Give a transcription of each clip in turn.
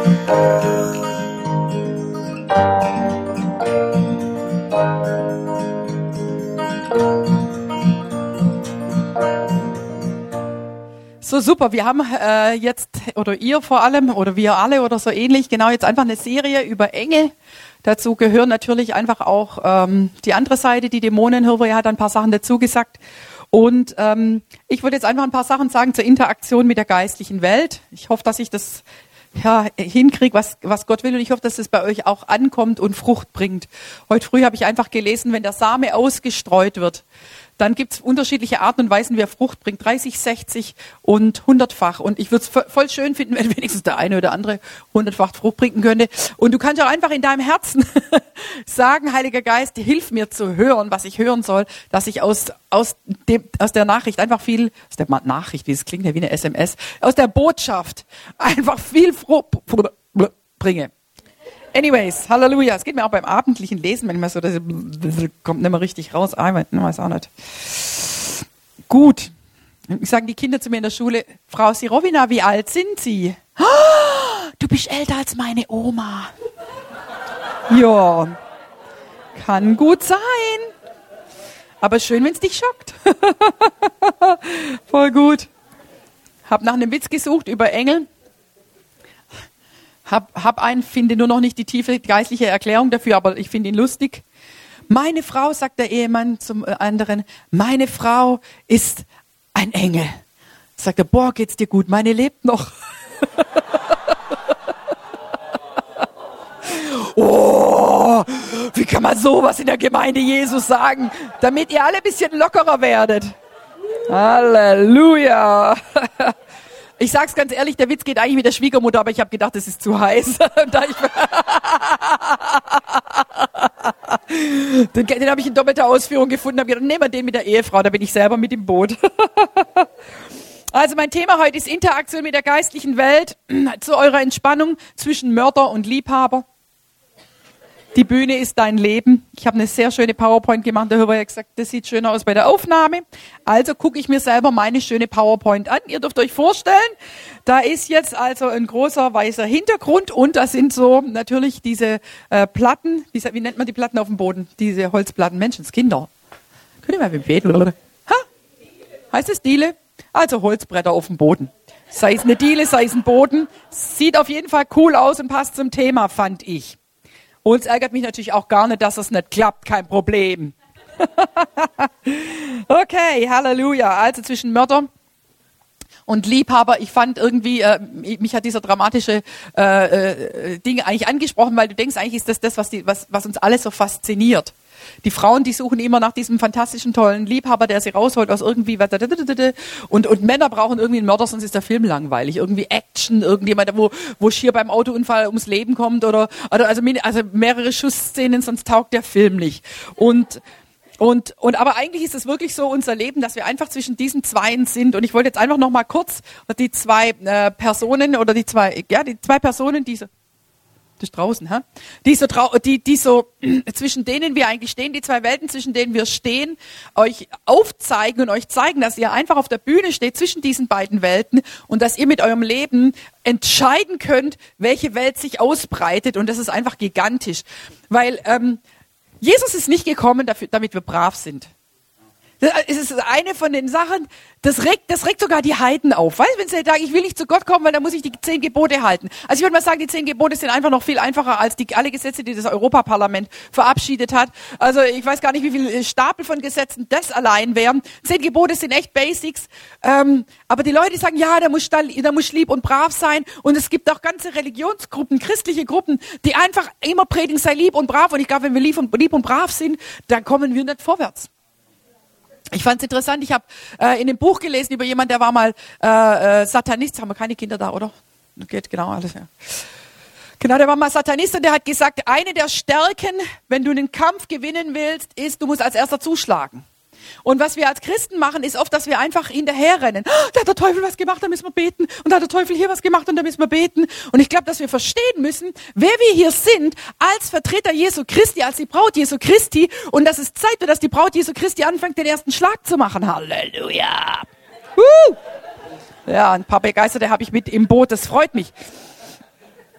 So super, wir haben jetzt, oder ihr vor allem, oder wir alle oder so ähnlich, genau jetzt einfach eine Serie über Engel. Dazu gehören natürlich einfach auch die andere Seite, die Dämonen. Hirwe hat ein paar Sachen dazu gesagt. Und ich wollte jetzt einfach ein paar Sachen sagen zur Interaktion mit der geistlichen Welt. Ich hoffe, dass ich das hinkriege, was Gott will. Und ich hoffe, dass es bei euch auch ankommt und Frucht bringt. Heute früh habe ich einfach gelesen, wenn der Same ausgestreut wird, dann gibt es unterschiedliche Arten und Weisen, wie er Frucht bringt. 30, 60 und 100-fach. Und ich würde es voll schön finden, wenn wenigstens der eine oder andere 100-fach Frucht bringen könnte. Und du kannst auch einfach in deinem Herzen sagen, Heiliger Geist, hilf mir zu hören, was ich hören soll, dass ich aus der Nachricht einfach viel, aus der Nachricht, wie es klingt ja wie eine SMS, aus der Botschaft einfach viel Frucht bringe. Anyways, Halleluja. Es geht mir auch beim abendlichen Lesen manchmal so, das kommt nicht mehr richtig raus. Ich weiß auch nicht. Gut. Sagen die Kinder zu mir in der Schule, Frau Sirovina, wie alt sind Sie? Oh, du bist älter als meine Oma. Ja, kann gut sein. Aber schön, wenn es dich schockt. Voll gut. Hab nach einem Witz gesucht über Engel. Finde nur noch nicht die tiefe geistliche Erklärung dafür, aber ich finde ihn lustig. Meine Frau, sagt der Ehemann zum anderen, meine Frau ist ein Engel. Sagt er, boah, geht's dir gut, meine lebt noch. Oh, wie kann man sowas in der Gemeinde Jesus sagen, damit ihr alle ein bisschen lockerer werdet. Halleluja. Ich sag's ganz ehrlich, der Witz geht eigentlich mit der Schwiegermutter, aber ich habe gedacht, das ist zu heiß. Den habe ich in doppelter Ausführung gefunden, habe gedacht, nehmen wir den mit der Ehefrau, da bin ich selber mit im Boot. Also mein Thema heute ist Interaktion mit der geistlichen Welt, zu eurer Entspannung zwischen Mörder und Liebhaber. Die Bühne ist dein Leben. Ich habe eine sehr schöne PowerPoint gemacht. Da habe ich gesagt, das sieht schöner aus bei der Aufnahme. Also gucke ich mir selber meine schöne PowerPoint an. Ihr dürft euch vorstellen, da ist jetzt also ein großer weißer Hintergrund und da sind so natürlich diese Platten. Wie nennt man die Platten auf dem Boden? Diese Holzplatten. Menschenskinder. Könnt ihr mal beten, oder? Ha? Heißt es Diele? Also Holzbretter auf dem Boden. Sei es eine Diele, sei es ein Boden. Sieht auf jeden Fall cool aus und passt zum Thema, fand ich. Und es ärgert mich natürlich auch gar nicht, dass es nicht klappt. Kein Problem. Okay, Halleluja. Also zwischen Mörder und Liebhaber. Ich fand irgendwie, mich hat dieser dramatische Ding eigentlich angesprochen, weil du denkst, eigentlich ist das was uns alle so fasziniert. Die Frauen, die suchen immer nach diesem fantastischen, tollen Liebhaber, der sie rausholt aus irgendwie was. Und Männer brauchen irgendwie einen Mörder, sonst ist der Film langweilig. Irgendwie Action, irgendjemand, wo schier beim Autounfall ums Leben kommt oder also mehrere Schussszenen, sonst taugt der Film nicht. Aber eigentlich ist es wirklich so unser Leben, dass wir einfach zwischen diesen Zweien sind. Und ich wollte jetzt einfach noch mal kurz die zwei Personen oder die zwei Personen, diese das ist draußen, hä? Die so zwischen denen wir eigentlich stehen, die zwei Welten, zwischen denen wir stehen, euch aufzeigen und euch zeigen, dass ihr einfach auf der Bühne steht zwischen diesen beiden Welten und dass ihr mit eurem Leben entscheiden könnt, welche Welt sich ausbreitet. Und das ist einfach gigantisch. Weil Jesus ist nicht gekommen, damit wir brav sind. Es ist eine von den Sachen, das regt sogar die Heiden auf. Weißt du, wenn sie sagen, ich will nicht zu Gott kommen, weil dann muss ich die 10 Gebote halten. Also ich würde mal sagen, die 10 Gebote sind einfach noch viel einfacher als alle Gesetze, die das Europaparlament verabschiedet hat. Also ich weiß gar nicht, wie viele Stapel von Gesetzen das allein wären. 10 Gebote sind echt Basics. Aber die Leute sagen, ja, da muss lieb und brav sein. Und es gibt auch ganze Religionsgruppen, christliche Gruppen, die einfach immer predigen, sei lieb und brav. Und ich glaube, wenn wir lieb und brav sind, dann kommen wir nicht vorwärts. Ich fand es interessant, ich habe in dem Buch gelesen über jemanden, der war mal Satanist. Haben wir keine Kinder da, oder? Geht genau alles, ja. Genau, der war mal Satanist und der hat gesagt, eine der Stärken, wenn du einen Kampf gewinnen willst, ist, du musst als erster zuschlagen. Und was wir als Christen machen, ist oft, dass wir einfach hinterherrennen. Oh, da hat der Teufel was gemacht, da müssen wir beten. Und da hat der Teufel hier was gemacht und da müssen wir beten. Und ich glaube, dass wir verstehen müssen, wer wir hier sind, als Vertreter Jesu Christi, als die Braut Jesu Christi. Und dass es Zeit wird, dass die Braut Jesu Christi anfängt, den ersten Schlag zu machen. Halleluja. Ja, ein paar Begeisterte habe ich mit im Boot, das freut mich.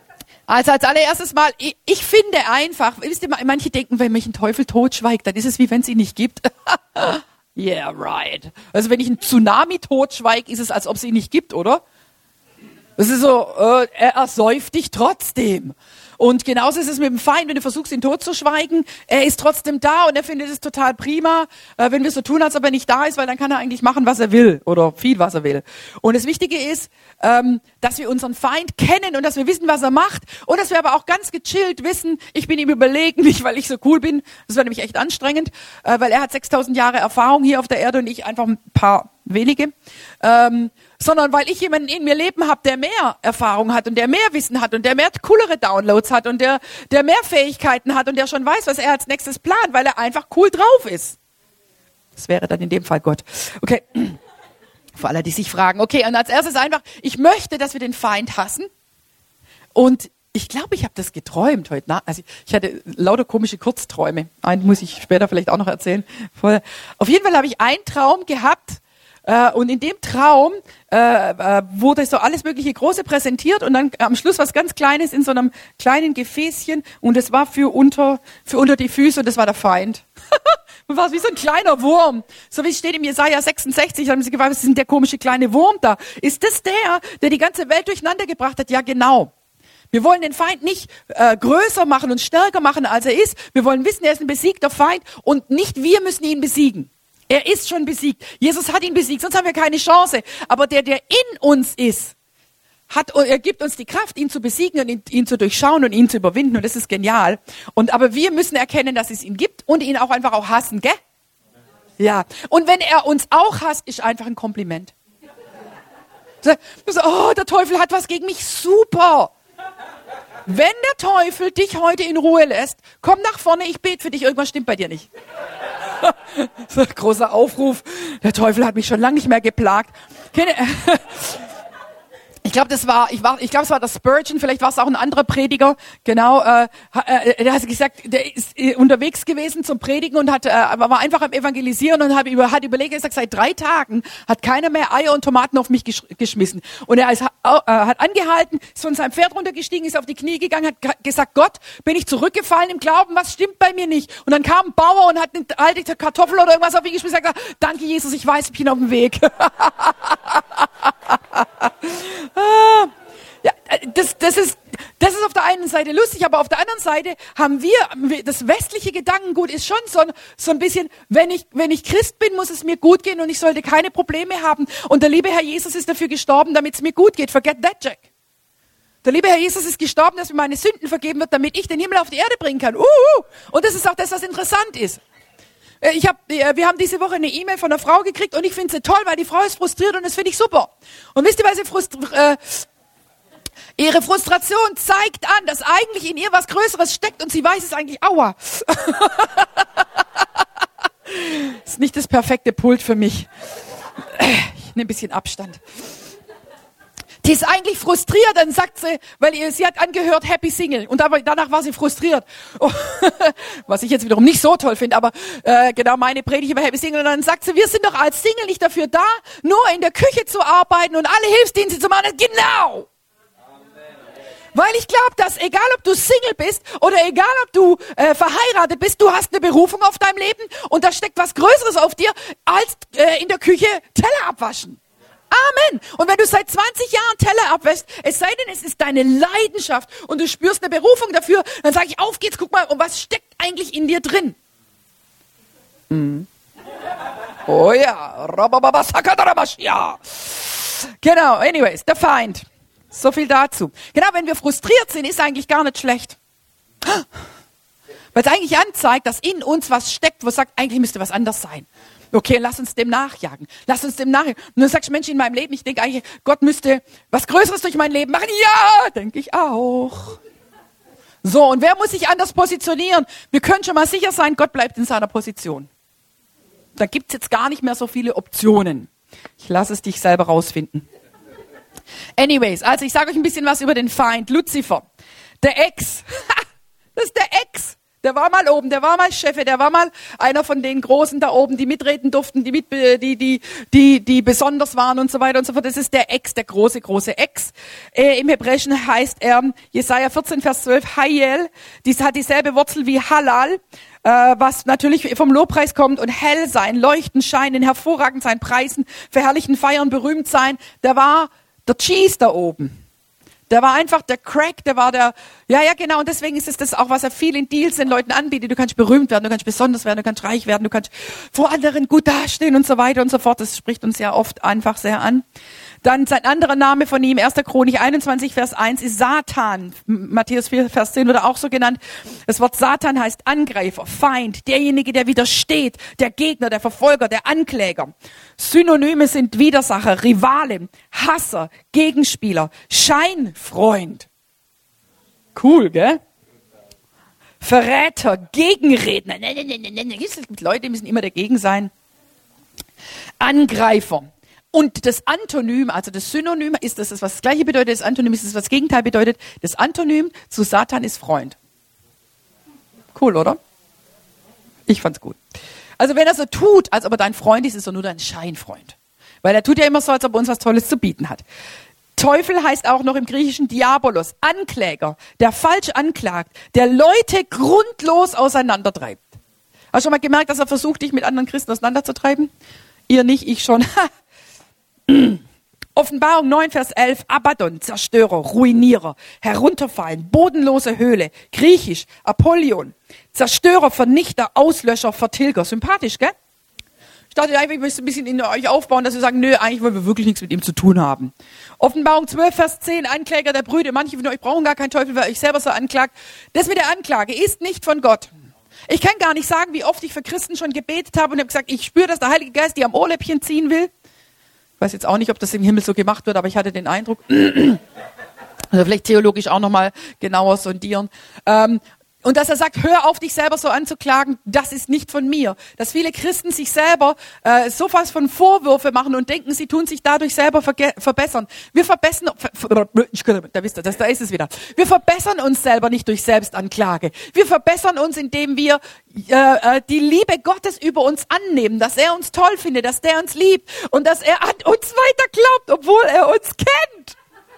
Also als allererstes mal, ich finde einfach, wisst ihr, manche denken, wenn mich ein Teufel totschweigt, dann ist es wie wenn es ihn nicht gibt. Yeah, right. Also wenn ich einen Tsunami totschweige, ist es, als ob es ihn nicht gibt, oder? Es ist so, er ersäuft dich trotzdem. Und genauso ist es mit dem Feind, wenn du versuchst, ihn totzuschweigen, er ist trotzdem da und er findet es total prima, wenn wir so tun, als ob er nicht da ist, weil dann kann er eigentlich machen, was er will oder viel, was er will. Und das Wichtige ist, dass wir unseren Feind kennen und dass wir wissen, was er macht und dass wir aber auch ganz gechillt wissen, ich bin ihm überlegen, nicht weil ich so cool bin, das wäre nämlich echt anstrengend, weil er hat 6000 Jahre Erfahrung hier auf der Erde und ich einfach ein paar wenige, sondern weil ich jemanden in mir leben habe, der mehr Erfahrung hat und der mehr Wissen hat und der mehr coolere Downloads hat und der mehr Fähigkeiten hat und der schon weiß, was er als nächstes plant, weil er einfach cool drauf ist. Das wäre dann in dem Fall Gott. Okay, für alle, die sich fragen. Okay, und als erstes einfach, ich möchte, dass wir den Feind hassen und ich glaube, ich habe das geträumt heute Nacht. Also ich hatte lauter komische Kurzträume. Einen muss ich später vielleicht auch noch erzählen. Auf jeden Fall habe ich einen Traum gehabt, und in dem Traum wurde so alles mögliche Große präsentiert und dann am Schluss was ganz Kleines in so einem kleinen Gefäßchen und das war für unter die Füße und das war der Feind. Und war wie so ein kleiner Wurm. So wie es steht im Jesaja 66, da haben sie gefragt, was ist denn der komische kleine Wurm da? Ist das der die ganze Welt durcheinander gebracht hat? Ja, genau. Wir wollen den Feind nicht größer machen und stärker machen, als er ist. Wir wollen wissen, er ist ein besiegter Feind und nicht wir müssen ihn besiegen. Er ist schon besiegt. Jesus hat ihn besiegt, sonst haben wir keine Chance. Aber der in uns ist, er gibt uns die Kraft, ihn zu besiegen und ihn zu durchschauen und ihn zu überwinden. Und das ist genial. Aber wir müssen erkennen, dass es ihn gibt und ihn auch einfach auch hassen, gell? Ja. Und wenn er uns auch hasst, ist einfach ein Kompliment. So, oh, der Teufel hat was gegen mich. Super. Wenn der Teufel dich heute in Ruhe lässt, komm nach vorne, ich bete für dich. Irgendwas stimmt bei dir nicht. So ein großer Aufruf. Der Teufel hat mich schon lange nicht mehr geplagt. Ich glaube, es war der Spurgeon, vielleicht war es auch ein anderer Prediger, genau, der hat gesagt, der ist unterwegs gewesen zum Predigen und war einfach am Evangelisieren und hat überlegt, er sagt, seit 3 Tagen hat keiner mehr Eier und Tomaten auf mich geschmissen. Und er hat angehalten, ist von seinem Pferd runtergestiegen, ist auf die Knie gegangen, hat gesagt, Gott, bin ich zurückgefallen im Glauben, was stimmt bei mir nicht? Und dann kam ein Bauer und hat eine alte Kartoffel oder irgendwas auf ihn geschmissen und hat gesagt, danke Jesus, ich weiß, ich bin auf dem Weg. Ja, das ist auf der einen Seite lustig, aber auf der anderen Seite haben wir das westliche Gedankengut ist schon so ein bisschen, wenn ich Christ bin, muss es mir gut gehen und ich sollte keine Probleme haben. Und der liebe Herr Jesus ist dafür gestorben, damit es mir gut geht. Forget that, Jack. Der liebe Herr Jesus ist gestorben, dass mir meine Sünden vergeben wird, damit ich den Himmel auf die Erde bringen kann. Und das ist auch das, was interessant ist. Wir haben diese Woche eine E-Mail von einer Frau gekriegt und ich finde sie toll, weil die Frau ist frustriert und das finde ich super. Und wisst ihr, weil sie ihre Frustration zeigt an, dass eigentlich in ihr was Größeres steckt und sie weiß es eigentlich, aua. Ist nicht das perfekte Pult für mich. Ich nehme ein bisschen Abstand. Die ist eigentlich frustriert, dann sagt sie, weil sie hat angehört Happy Single und danach war sie frustriert. Was ich jetzt wiederum nicht so toll finde, aber genau meine Predigt über Happy Single und dann sagt sie, wir sind doch als Single nicht dafür da, nur in der Küche zu arbeiten und alle Hilfsdienste zu machen. Genau! Weil ich glaube, dass egal ob du Single bist oder egal ob du verheiratet bist, du hast eine Berufung auf deinem Leben und da steckt was Größeres auf dir, als in der Küche Teller abwaschen. Amen. Und wenn du seit 20 Jahren Teller abwäschst, es sei denn, es ist deine Leidenschaft und du spürst eine Berufung dafür, dann sage ich, auf geht's, guck mal, und was steckt eigentlich in dir drin? Oh ja. Ja. Genau, anyways, der Feind. So viel dazu. Genau, wenn wir frustriert sind, ist eigentlich gar nicht schlecht. Weil es eigentlich anzeigt, dass in uns was steckt, wo es sagt, eigentlich müsste was anders sein. Okay, lass uns dem nachjagen. Und dann sagst du, Mensch, in meinem Leben, ich denke eigentlich, Gott müsste was Größeres durch mein Leben machen. Ja, denke ich auch. So, und wer muss sich anders positionieren? Wir können schon mal sicher sein, Gott bleibt in seiner Position. Da gibt's jetzt gar nicht mehr so viele Optionen. Ich lasse es dich selber rausfinden. Anyways, also ich sage euch ein bisschen was über den Feind, Luzifer. Der Ex. Das ist der Ex. Der war mal oben, der war mal Chef, der war mal einer von den Großen da oben, die mitreden durften, die besonders waren und so weiter und so fort. Das ist der Ex, der große Ex. Im Hebräischen heißt er, Jesaja 14, Vers 12, Hayel. Dies hat dieselbe Wurzel wie Halal, was natürlich vom Lobpreis kommt, und hell sein, leuchten, scheinen, hervorragend sein, preisen, verherrlichen, feiern, berühmt sein. Der war der Cheese da oben. Der war einfach der Crack, der war der, ja genau, und deswegen ist es das auch, was er viel in Deals den Leuten anbietet. Du kannst berühmt werden, du kannst besonders werden, du kannst reich werden, du kannst vor anderen gut dastehen und so weiter und so fort. Das spricht uns ja oft einfach sehr an. Dann sein anderer Name von ihm, 1. Chronik 21, Vers 1, ist Satan. Matthäus 4, Vers 10 wird auch so genannt. Das Wort Satan heißt Angreifer, Feind, derjenige, der widersteht, der Gegner, der Verfolger, der Ankläger. Synonyme sind Widersacher, Rivale, Hasser, Gegenspieler, Scheinfreund. Cool, gell? Verräter, Gegenredner. Es gibt Leute, die müssen immer dagegen sein. Angreifer. Und das Antonym, also das Synonym, ist das, was das Gleiche bedeutet, das Antonym ist das, was das Gegenteil bedeutet. Das Antonym zu Satan ist Freund. Cool, oder? Ich fand's gut. Also wenn er so tut, als ob er dein Freund ist, ist er nur dein Scheinfreund. Weil er tut ja immer so, als ob er uns was Tolles zu bieten hat. Teufel heißt auch noch im Griechischen Diabolos, Ankläger, der falsch anklagt, der Leute grundlos auseinandertreibt. Hast du schon mal gemerkt, dass er versucht, dich mit anderen Christen auseinanderzutreiben? Ihr nicht, ich schon. Offenbarung 9, Vers 11, Abaddon, Zerstörer, Ruinierer, herunterfallen, bodenlose Höhle, griechisch, Apollyon, Zerstörer, Vernichter, Auslöscher, Vertilger. Sympathisch, gell? Ich dachte eigentlich, ich möchte ein bisschen in euch aufbauen, dass wir sagen, nö, eigentlich wollen wir wirklich nichts mit ihm zu tun haben. Offenbarung 12, Vers 10, Ankläger der Brüder. Manche von euch brauchen gar keinen Teufel, weil euch selber so anklagt. Das mit der Anklage ist nicht von Gott. Ich kann gar nicht sagen, wie oft ich für Christen schon gebetet habe und habe gesagt, ich spüre, dass der Heilige Geist die am Ohrläppchen ziehen will. Ich weiß jetzt auch nicht, ob das im Himmel so gemacht wird, aber ich hatte den Eindruck, also vielleicht theologisch auch nochmal genauer sondieren. Und dass er sagt, hör auf, dich selber so anzuklagen, das ist nicht von mir. Dass viele Christen sich selber so was von Vorwürfe machen und denken, sie tun sich dadurch selber verbessern. Wir verbessern, da ist es wieder. Wir verbessern uns selber nicht durch Selbstanklage. Wir verbessern uns, indem wir die Liebe Gottes über uns annehmen, dass er uns toll findet, dass der uns liebt und dass er an uns weiter glaubt, obwohl er uns kennt.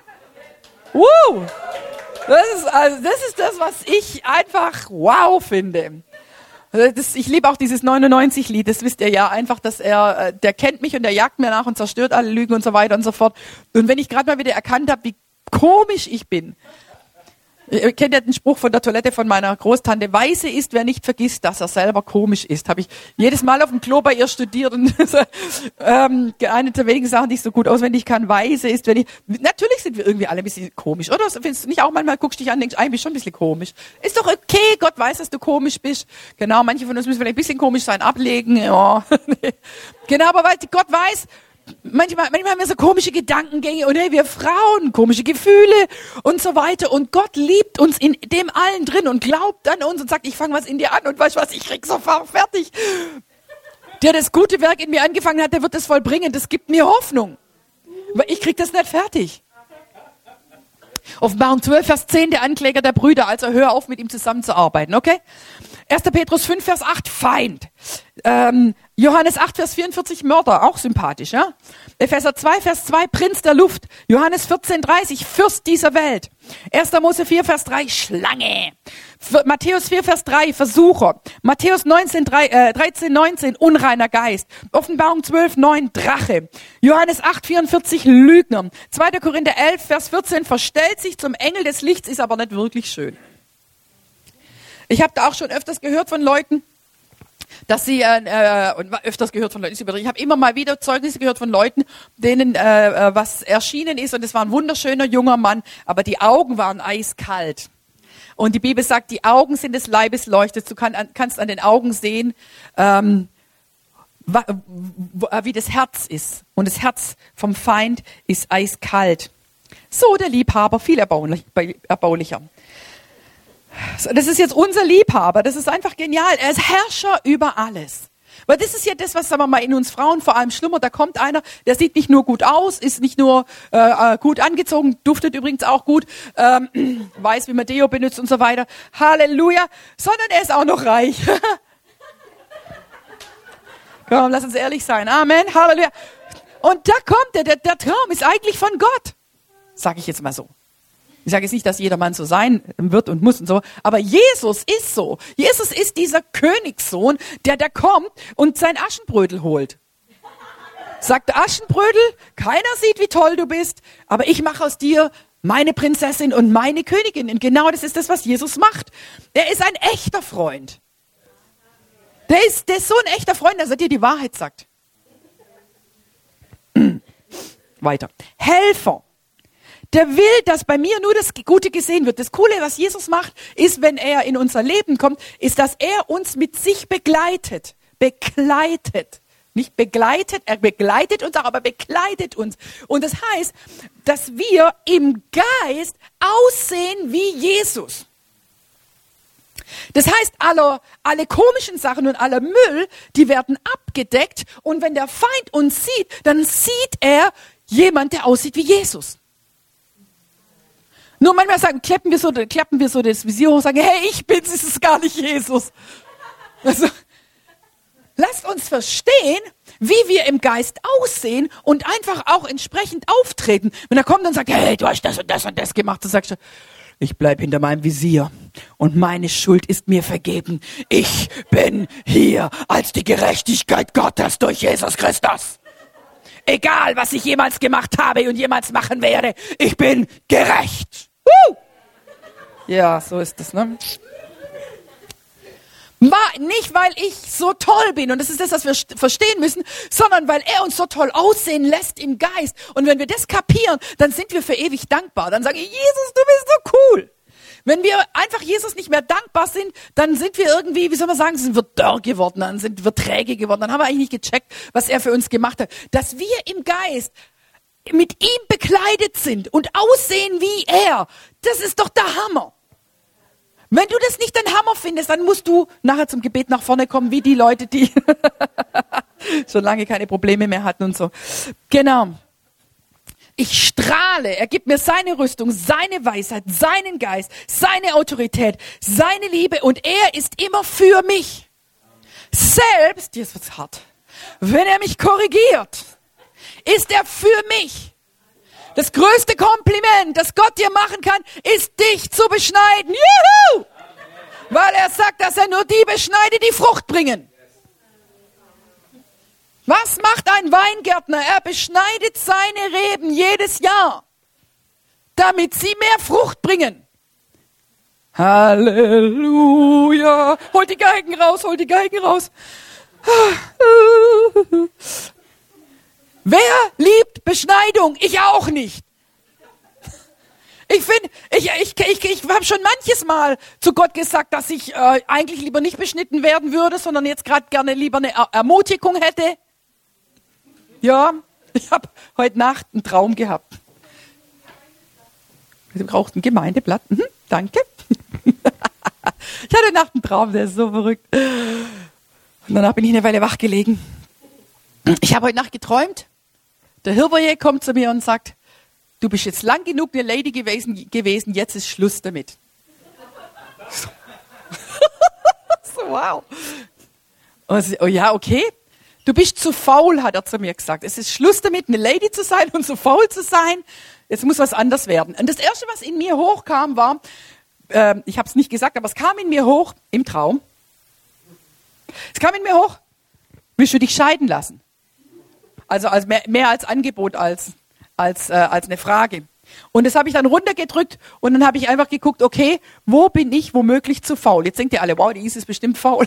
Das ist das, was ich einfach wow finde. Ich liebe auch dieses 99-Lied, das wisst ihr ja einfach, dass der kennt mich und der jagt mir nach und zerstört alle Lügen und so weiter und so fort. Und wenn ich gerade mal wieder erkannt habe, wie komisch ich bin. Ihr kennt ja den Spruch von der Toilette von meiner Großtante, weise ist, wer nicht vergisst, dass er selber komisch ist. Habe ich jedes Mal auf dem Klo bei ihr studiert und eine der wenigen Sachen, die ich so gut auswendig kann, weise ist, wenn ich, natürlich sind wir irgendwie alle ein bisschen komisch, oder? Findest du nicht auch manchmal, guckst dich an und denkst, bist schon ein bisschen komisch. Ist doch okay, Gott weiß, dass du komisch bist. Genau, manche von uns müssen vielleicht ein bisschen komisch sein, ablegen, ja. Genau, aber weil Gott weiß, manchmal haben wir so komische Gedankengänge und hey, wir Frauen, komische Gefühle und so weiter. Und Gott liebt uns in dem allen drin und glaubt an uns und sagt, ich fange was in dir an und weißt was, ich krieg sofort fertig. Der das gute Werk in mir angefangen hat, der wird es vollbringen. Das gibt mir Hoffnung. Weil ich krieg das nicht fertig. Offenbarung 12, Vers 10, der Ankläger der Brüder. Also hör auf, mit ihm zusammenzuarbeiten, okay? 1. Petrus 5, Vers 8, Feind. Johannes 8, Vers 44, Mörder, auch sympathisch, ja? Epheser 2, Vers 2, Prinz der Luft. Johannes 14, 30, Fürst dieser Welt. 1. Mose 4, Vers 3, Schlange. Matthäus 4, Vers 3, Versucher. Matthäus 13, 19, unreiner Geist. Offenbarung 12, 9, Drache. Johannes 8, 44, Lügner. 2. Korinther 11, Vers 14, verstellt sich zum Engel des Lichts, ist aber nicht wirklich schön. Ich habe da auch schon öfters gehört von Leuten, dass sie, ich habe immer mal wieder Zeugnisse gehört von Leuten, denen was erschienen ist und es war ein wunderschöner junger Mann, aber die Augen waren eiskalt. Und die Bibel sagt, die Augen sind des Leibes Leuchtes. Du kannst an den Augen sehen, wie das Herz ist. Und das Herz vom Feind ist eiskalt. So der Liebhaber, viel erbaulicher. Das ist jetzt unser Liebhaber, das ist einfach genial. Er ist Herrscher über alles. Weil das ist ja das, was, sagen wir mal, in uns Frauen vor allem schlummert. Da kommt einer, der sieht nicht nur gut aus, ist nicht nur gut angezogen, duftet übrigens auch gut, weiß, wie man Deo benutzt und so weiter. Halleluja. Sondern er ist auch noch reich. Komm, lass uns ehrlich sein. Amen. Halleluja. Und da kommt er. Der Traum ist eigentlich von Gott. Sag ich jetzt mal so. Ich sage jetzt nicht, dass jeder Mann so sein wird und muss und so, aber Jesus ist so. Jesus ist dieser Königssohn, der da kommt und sein Aschenbrödel holt. Sagt Aschenbrödel, keiner sieht, wie toll du bist, aber ich mache aus dir meine Prinzessin und meine Königin. Und genau das ist das, was Jesus macht. Er ist ein echter Freund. Der ist so ein echter Freund, dass er dir die Wahrheit sagt. Weiter. Helfer. Der will, dass bei mir nur das Gute gesehen wird. Das Coole, was Jesus macht, ist, wenn er in unser Leben kommt, ist, dass er uns mit sich begleitet. Begleitet. Nicht begleitet, er begleitet uns auch, aber begleitet uns. Und das heißt, dass wir im Geist aussehen wie Jesus. Das heißt, alle komischen Sachen und aller Müll, die werden abgedeckt. Und wenn der Feind uns sieht, dann sieht er jemand, der aussieht wie Jesus. Nur manchmal klappen wir so das Visier hoch und sagen, hey, ich bin's, ist es gar nicht Jesus. Also, lasst uns verstehen, wie wir im Geist aussehen und einfach auch entsprechend auftreten. Wenn er kommt und sagt, hey, du hast das und das und das gemacht, dann sagst du, ich bleib hinter meinem Visier und meine Schuld ist mir vergeben. Ich bin hier als die Gerechtigkeit Gottes durch Jesus Christus. Egal, was ich jemals gemacht habe und jemals machen werde, ich bin gerecht. Ja, so ist es, ne? Nicht, weil ich so toll bin, und das ist das, was wir verstehen müssen, sondern weil er uns so toll aussehen lässt im Geist. Und wenn wir das kapieren, dann sind wir für ewig dankbar. Dann sage ich, Jesus, du bist so cool. Wenn wir einfach Jesus nicht mehr dankbar sind, dann sind wir irgendwie, wie soll man sagen, sind wir dörr geworden, dann sind wir träge geworden, dann haben wir eigentlich nicht gecheckt, was er für uns gemacht hat. Dass wir im Geist mit ihm bekleidet sind und aussehen wie er, das ist doch der Hammer. Wenn du das nicht den Hammer findest, dann musst du nachher zum Gebet nach vorne kommen, wie die Leute, die schon lange keine Probleme mehr hatten und so. Genau. Ich strahle, er gibt mir seine Rüstung, seine Weisheit, seinen Geist, seine Autorität, seine Liebe und er ist immer für mich. Selbst, jetzt wird's hart, wenn er mich korrigiert, ist er für mich. Das größte Kompliment, das Gott dir machen kann, ist dich zu beschneiden. Juhu! Weil er sagt, dass er nur die beschneidet, die Frucht bringen. Was macht ein Weingärtner? Er beschneidet seine Reben jedes Jahr, damit sie mehr Frucht bringen. Halleluja. Holt die Geigen raus, holt die Geigen raus. Wer liebt Beschneidung? Ich auch nicht. Ich habe schon manches Mal zu Gott gesagt, dass ich eigentlich lieber nicht beschnitten werden würde, sondern jetzt gerade gerne lieber eine Ermutigung hätte. Ja, ich habe heute Nacht einen Traum gehabt. Sie braucht ein Gemeindeblatt. Danke. Ich hatte heute Nacht einen Traum, der ist so verrückt. Und danach bin ich eine Weile wach gelegen. Ich habe heute Nacht geträumt. Der Hirvoje kommt zu mir und sagt, du bist jetzt lang genug eine Lady gewesen, jetzt ist Schluss damit. So, wow. Oh ja, okay. Du bist zu faul, hat er zu mir gesagt. Es ist Schluss damit, eine Lady zu sein und zu faul zu sein. Jetzt muss was anders werden. Und das Erste, was in mir hochkam, war, ich habe es nicht gesagt, aber es kam in mir hoch im Traum. Es kam in mir hoch, willst du dich scheiden lassen? Also als mehr als Angebot, als eine Frage. Und das habe ich dann runtergedrückt und dann habe ich einfach geguckt, okay, wo bin ich womöglich zu faul? Jetzt denkt ihr alle, wow, die ist bestimmt faul.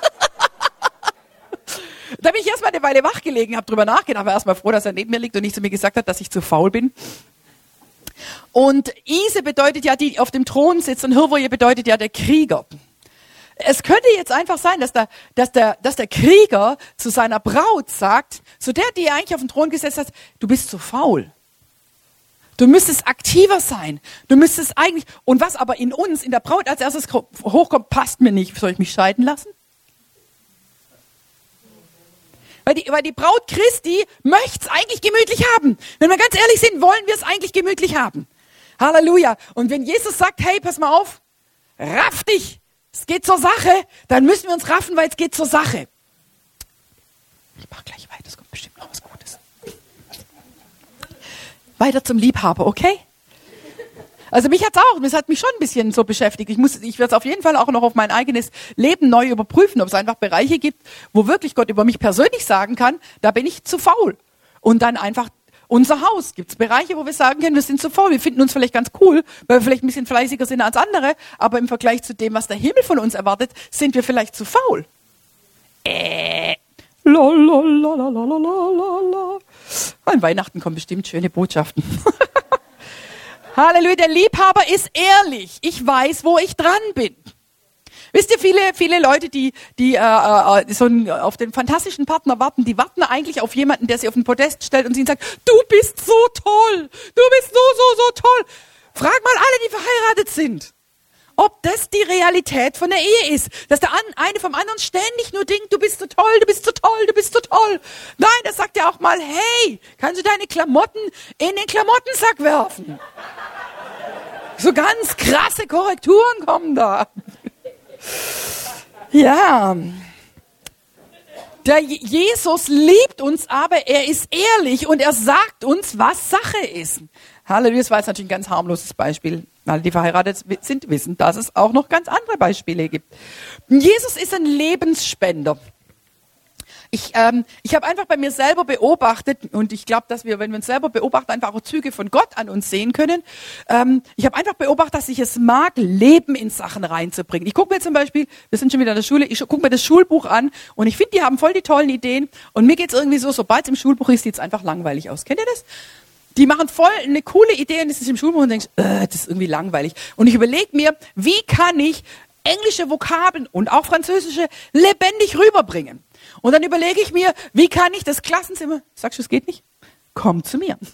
Da bin ich erstmal eine Weile wach gelegen, habe drüber nachgedacht, war erstmal froh, dass er neben mir liegt und nicht zu mir gesagt hat, dass ich zu faul bin. Und Ise bedeutet ja, die auf dem Thron sitzt, und Hirvoje bedeutet ja der Krieger. Es könnte jetzt einfach sein, dass der Krieger zu seiner Braut sagt, zu der, die er eigentlich auf den Thron gesetzt hat, du bist zu faul. Du müsstest aktiver sein. Du müsstest eigentlich, und was aber in uns, in der Braut als erstes hochkommt, passt mir nicht. Soll ich mich scheiden lassen? Weil die Braut Christi möchte es eigentlich gemütlich haben. Wenn wir ganz ehrlich sind, wollen wir es eigentlich gemütlich haben. Halleluja. Und wenn Jesus sagt, hey, pass mal auf, raff dich, es geht zur Sache, dann müssen wir uns raffen, weil es geht zur Sache. Ich mach gleich weiter, es kommt bestimmt noch was Gutes. Weiter zum Liebhaber, okay? Also mich hat mich schon ein bisschen so beschäftigt. Ich werde es auf jeden Fall auch noch auf mein eigenes Leben neu überprüfen, ob es einfach Bereiche gibt, wo wirklich Gott über mich persönlich sagen kann, da bin ich zu faul. Und dann einfach unser Haus. Gibt es Bereiche, wo wir sagen können, wir sind zu faul. Wir finden uns vielleicht ganz cool, weil wir vielleicht ein bisschen fleißiger sind als andere, aber im Vergleich zu dem, was der Himmel von uns erwartet, sind wir vielleicht zu faul. An Weihnachten kommen bestimmt schöne Botschaften. Halleluja, der Liebhaber ist ehrlich. Ich weiß, wo ich dran bin. Wisst ihr, viele Leute, die so auf den fantastischen Partner warten, die warten eigentlich auf jemanden, der sie auf den Podest stellt und ihnen sagt, du bist so toll, du bist so toll. Frag mal alle, die verheiratet sind, ob das die Realität von der Ehe ist. Dass der eine vom anderen ständig nur denkt, du bist so toll, du bist so toll, du bist so toll. Nein, das sagt ja auch mal, hey, kannst du deine Klamotten in den Klamottensack werfen? So ganz krasse Korrekturen kommen da. Ja. Der Jesus liebt uns, aber er ist ehrlich und er sagt uns, was Sache ist. Halleluja, das war jetzt natürlich ein ganz harmloses Beispiel. Alle, die verheiratet sind, wissen, dass es auch noch ganz andere Beispiele gibt. Jesus ist ein Lebensspender. Ich habe einfach bei mir selber beobachtet, und ich glaube, dass wir, wenn wir uns selber beobachten, einfach auch Züge von Gott an uns sehen können. Ich habe einfach beobachtet, dass ich es mag, Leben in Sachen reinzubringen. Ich gucke mir zum Beispiel, wir sind schon wieder in der Schule, ich gucke mir das Schulbuch an und ich finde, die haben voll die tollen Ideen. Und mir geht es irgendwie so, sobald es im Schulbuch ist, sieht es einfach langweilig aus. Kennt ihr das? Die machen voll eine coole Idee und es ist im Schulbuch und denkst, das ist irgendwie langweilig. Und ich überlege mir, wie kann ich englische Vokabeln und auch französische lebendig rüberbringen? Und dann überlege ich mir, wie kann ich das Klassenzimmer, sagst du, es geht nicht? Komm zu mir.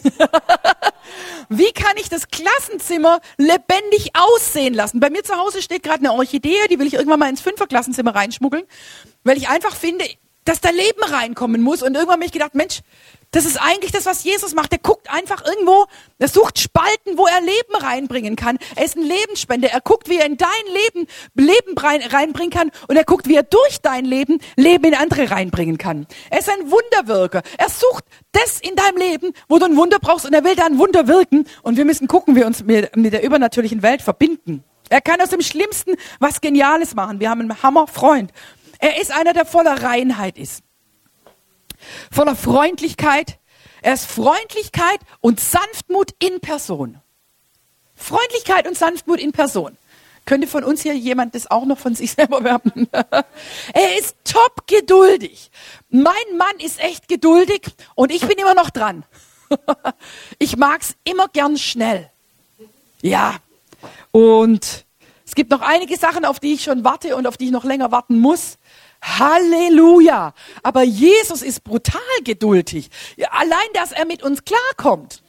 Wie kann ich das Klassenzimmer lebendig aussehen lassen? Bei mir zu Hause steht gerade eine Orchidee, die will ich irgendwann mal ins 5er-Klassenzimmer reinschmuggeln, weil ich einfach finde, dass da Leben reinkommen muss. Und irgendwann habe ich gedacht, Mensch, das ist eigentlich das, was Jesus macht. Er guckt einfach irgendwo, er sucht Spalten, wo er Leben reinbringen kann. Er ist ein Lebensspender. Er guckt, wie er in dein Leben reinbringen kann. Und er guckt, wie er durch dein Leben in andere reinbringen kann. Er ist ein Wunderwirker. Er sucht das in deinem Leben, wo du ein Wunder brauchst. Und er will da ein Wunder wirken. Und wir müssen gucken, wie wir uns mit der übernatürlichen Welt verbinden. Er kann aus dem Schlimmsten was Geniales machen. Wir haben einen Hammerfreund. Er ist einer, der voller Reinheit ist. Voller Freundlichkeit. Er ist Freundlichkeit und Sanftmut in Person. Freundlichkeit und Sanftmut in Person. Könnte von uns hier jemand das auch noch von sich selber behaupten? Er ist top geduldig. Mein Mann ist echt geduldig und ich bin immer noch dran. Ich mag's immer gern schnell. Ja. Und es gibt noch einige Sachen, auf die ich schon warte und auf die ich noch länger warten muss. Halleluja. Aber Jesus ist brutal geduldig. Ja, allein, dass er mit uns klarkommt.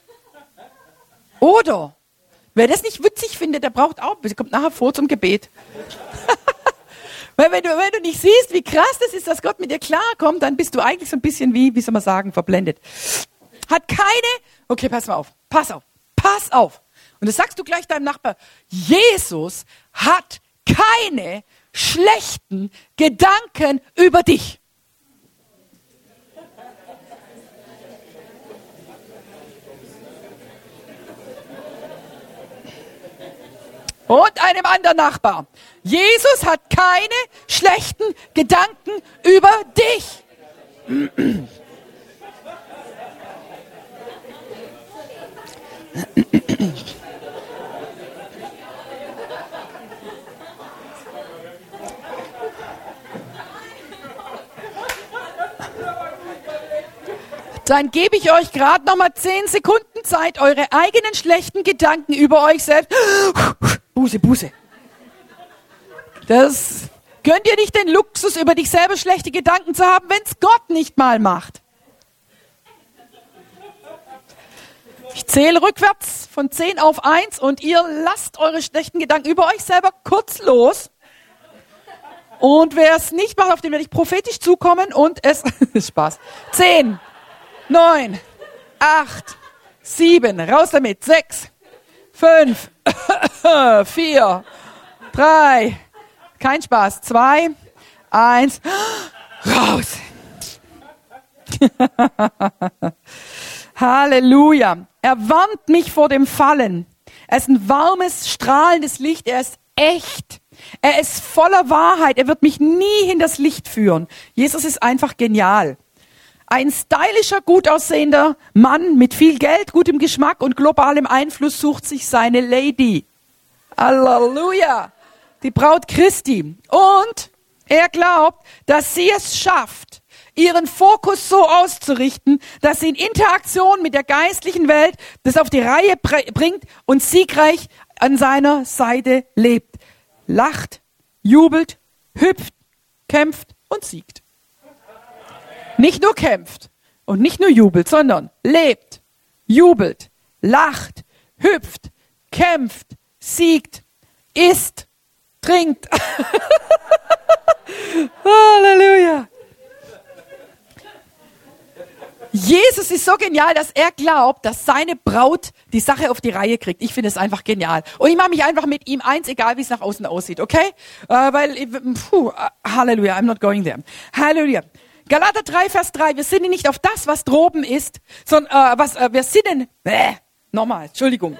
Oder, wer das nicht witzig findet, der braucht auch, der kommt nachher vor zum Gebet. Weil wenn du nicht siehst, wie krass das ist, dass Gott mit dir klarkommt, dann bist du eigentlich so ein bisschen wie soll man sagen, verblendet. Hat okay, pass mal auf, pass auf. Und das sagst du gleich deinem Nachbar, Jesus hat keine schlechten Gedanken über dich. Und einem anderen Nachbar. Jesus hat keine schlechten Gedanken über dich. Dann gebe ich euch gerade noch mal 10 Sekunden Zeit, eure eigenen schlechten Gedanken über euch selbst. Buße. Das gönnt ihr nicht den Luxus, über dich selber schlechte Gedanken zu haben, wenn es Gott nicht mal macht. Ich zähle rückwärts von 10 auf 1 und ihr lasst eure schlechten Gedanken über euch selber kurz los. Und wer es nicht macht, auf den werde ich prophetisch zukommen und es Spaß. 10, 9, 8, 7, raus damit. 6, 5, 4, 3, kein Spaß. 2, 1, raus. Halleluja. Er warnt mich vor dem Fallen. Er ist ein warmes, strahlendes Licht. Er ist echt. Er ist voller Wahrheit. Er wird mich nie hinters Licht führen. Jesus ist einfach genial. Ein stylischer, gut aussehender Mann mit viel Geld, gutem Geschmack und globalem Einfluss sucht sich seine Lady. Halleluja. Die Braut Christi. Und er glaubt, dass sie es schafft, ihren Fokus so auszurichten, dass sie in Interaktion mit der geistlichen Welt das auf die Reihe bringt und siegreich an seiner Seite lebt. Lacht, jubelt, hüpft, kämpft und siegt. Nicht nur kämpft und nicht nur jubelt, sondern lebt, jubelt, lacht, hüpft, kämpft, siegt, isst, trinkt. Halleluja. Jesus ist so genial, dass er glaubt, dass seine Braut die Sache auf die Reihe kriegt. Ich finde es einfach genial. Und ich mache mich einfach mit ihm eins, egal wie es nach außen aussieht, okay? Halleluja, I'm not going there. Halleluja. Galater 3, Vers 3, wir sinnen nicht auf das, was droben ist, sondern wir sinnen, nochmal, Entschuldigung.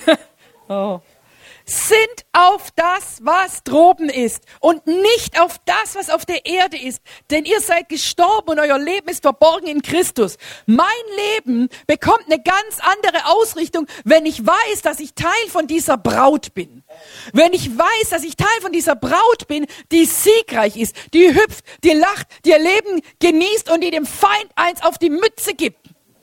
Sind auf das, was droben ist und nicht auf das, was auf der Erde ist. Denn ihr seid gestorben und euer Leben ist verborgen in Christus. Mein Leben bekommt eine ganz andere Ausrichtung, wenn ich weiß, dass ich Teil von dieser Braut bin. Wenn ich weiß, dass ich Teil von dieser Braut bin, die siegreich ist, die hüpft, die lacht, die ihr Leben genießt und die dem Feind eins auf die Mütze gibt.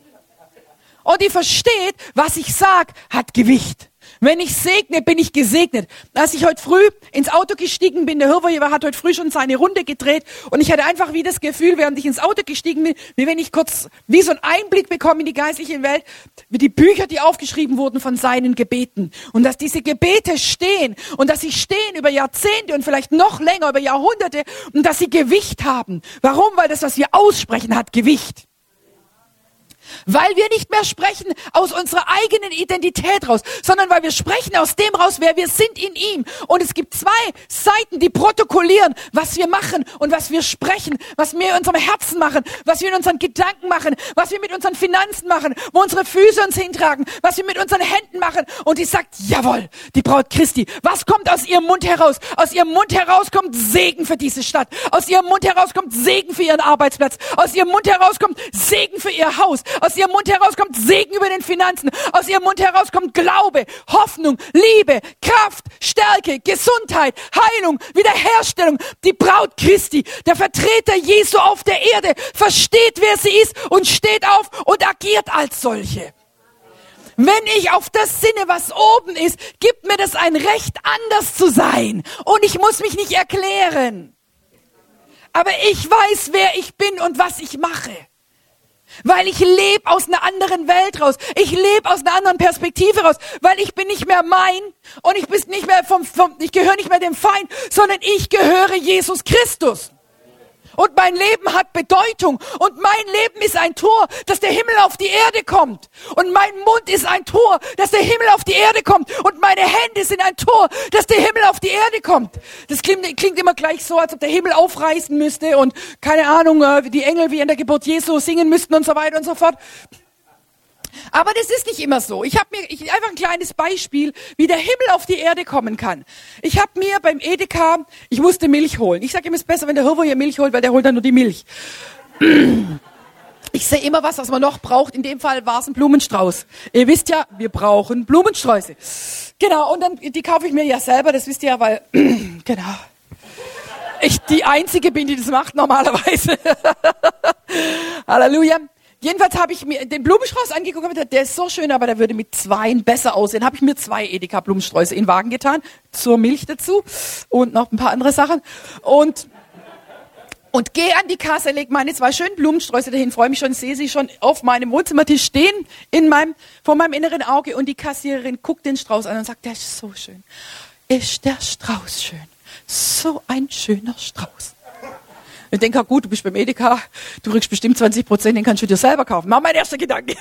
Und die versteht, was ich sag, hat Gewicht. Wenn ich segne, bin ich gesegnet. Als ich heute früh ins Auto gestiegen bin, der Hirverjewer hat heute früh schon seine Runde gedreht und ich hatte einfach wie das Gefühl, während ich ins Auto gestiegen bin, wie wenn ich kurz wie so einen Einblick bekomme in die geistliche Welt, wie die Bücher, die aufgeschrieben wurden von seinen Gebeten. Und dass diese Gebete stehen und dass sie stehen über Jahrzehnte und vielleicht noch länger, über Jahrhunderte und dass sie Gewicht haben. Warum? Weil das, was wir aussprechen, hat Gewicht. Weil wir nicht mehr sprechen aus unserer eigenen Identität raus, sondern weil wir sprechen aus dem raus, wer wir sind in ihm. Und es gibt 2 Seiten, die protokollieren, was wir machen und was wir sprechen, was wir in unserem Herzen machen, was wir in unseren Gedanken machen, was wir mit unseren Finanzen machen, wo unsere Füße uns hintragen, was wir mit unseren Händen machen. Und die sagt, jawohl, die Braut Christi. Was kommt aus ihrem Mund heraus? Aus ihrem Mund heraus kommt Segen für diese Stadt. Aus ihrem Mund heraus kommt Segen für ihren Arbeitsplatz. Aus ihrem Mund heraus kommt Segen für ihr Haus. Aus ihrem Mund heraus kommt Segen über den Finanzen. Aus ihrem Mund heraus kommt Glaube, Hoffnung, Liebe, Kraft, Stärke, Gesundheit, Heilung, Wiederherstellung. Die Braut Christi, der Vertreter Jesu auf der Erde, versteht, wer sie ist und steht auf und agiert als solche. Wenn ich auf das sinne, was oben ist, gibt mir das ein Recht, anders zu sein. Und ich muss mich nicht erklären. Aber ich weiß, wer ich bin und was ich mache. Weil ich lebe aus einer anderen Welt raus. Ich lebe aus einer anderen Perspektive raus. Weil ich bin nicht mehr mein und ich bin nicht mehr ich gehöre nicht mehr dem Feind, sondern ich gehöre Jesus Christus. Und mein Leben hat Bedeutung. Und mein Leben ist ein Tor, dass der Himmel auf die Erde kommt. Und mein Mund ist ein Tor, dass der Himmel auf die Erde kommt. Und meine Hände sind ein Tor, dass der Himmel auf die Erde kommt. Das klingt immer gleich so, als ob der Himmel aufreißen müsste und keine Ahnung, die Engel wie in der Geburt Jesu singen müssten und so weiter und so fort. Aber das ist nicht immer so. Ich einfach ein kleines Beispiel, wie der Himmel auf die Erde kommen kann. Ich habe mir beim Edeka, ich musste Milch holen. Ich sage immer, es ist besser, wenn der Hirvo hier Milch holt, weil der holt dann nur die Milch. Ich sehe immer was man noch braucht. In dem Fall war es ein Blumenstrauß. Ihr wisst ja, wir brauchen Blumensträuße. Genau, und dann die kaufe ich mir ja selber, das wisst ihr ja, weil, genau. Ich die Einzige bin, die das macht normalerweise. Halleluja. Jedenfalls habe ich mir den Blumenstrauß angeguckt, der ist so schön, aber der würde mit 2 besser aussehen. Habe ich mir 2 Edeka-Blumensträuße in den Wagen getan, zur Milch dazu und noch ein paar andere Sachen. Und gehe an die Kasse, lege meine 2 schönen Blumensträuße dahin, freue mich schon, sehe sie schon auf meinem Wohnzimmertisch stehen, vor meinem inneren Auge. Und die Kassiererin guckt den Strauß an und sagt, der ist so schön. Ist der Strauß schön? So ein schöner Strauß. Ich denke, gut, du bist beim Edeka, du kriegst bestimmt 20%, den kannst du dir selber kaufen. War mein erster Gedanke.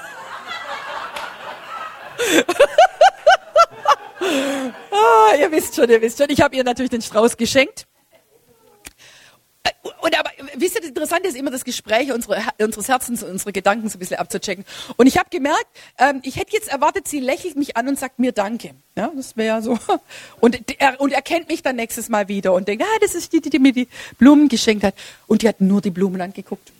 Ihr wisst schon. Ich habe ihr natürlich den Strauß geschenkt. Und aber, wisst ihr, das Interessante ist immer das Gespräch unseres Herzens, unsere Gedanken so ein bisschen abzuchecken. Und ich habe gemerkt, ich hätte jetzt erwartet, sie lächelt mich an und sagt mir Danke. Ja, das wäre ja so. Und er kennt mich dann nächstes Mal wieder und denkt, das ist die mir die Blumen geschenkt hat. Und die hat nur die Blumen angeguckt.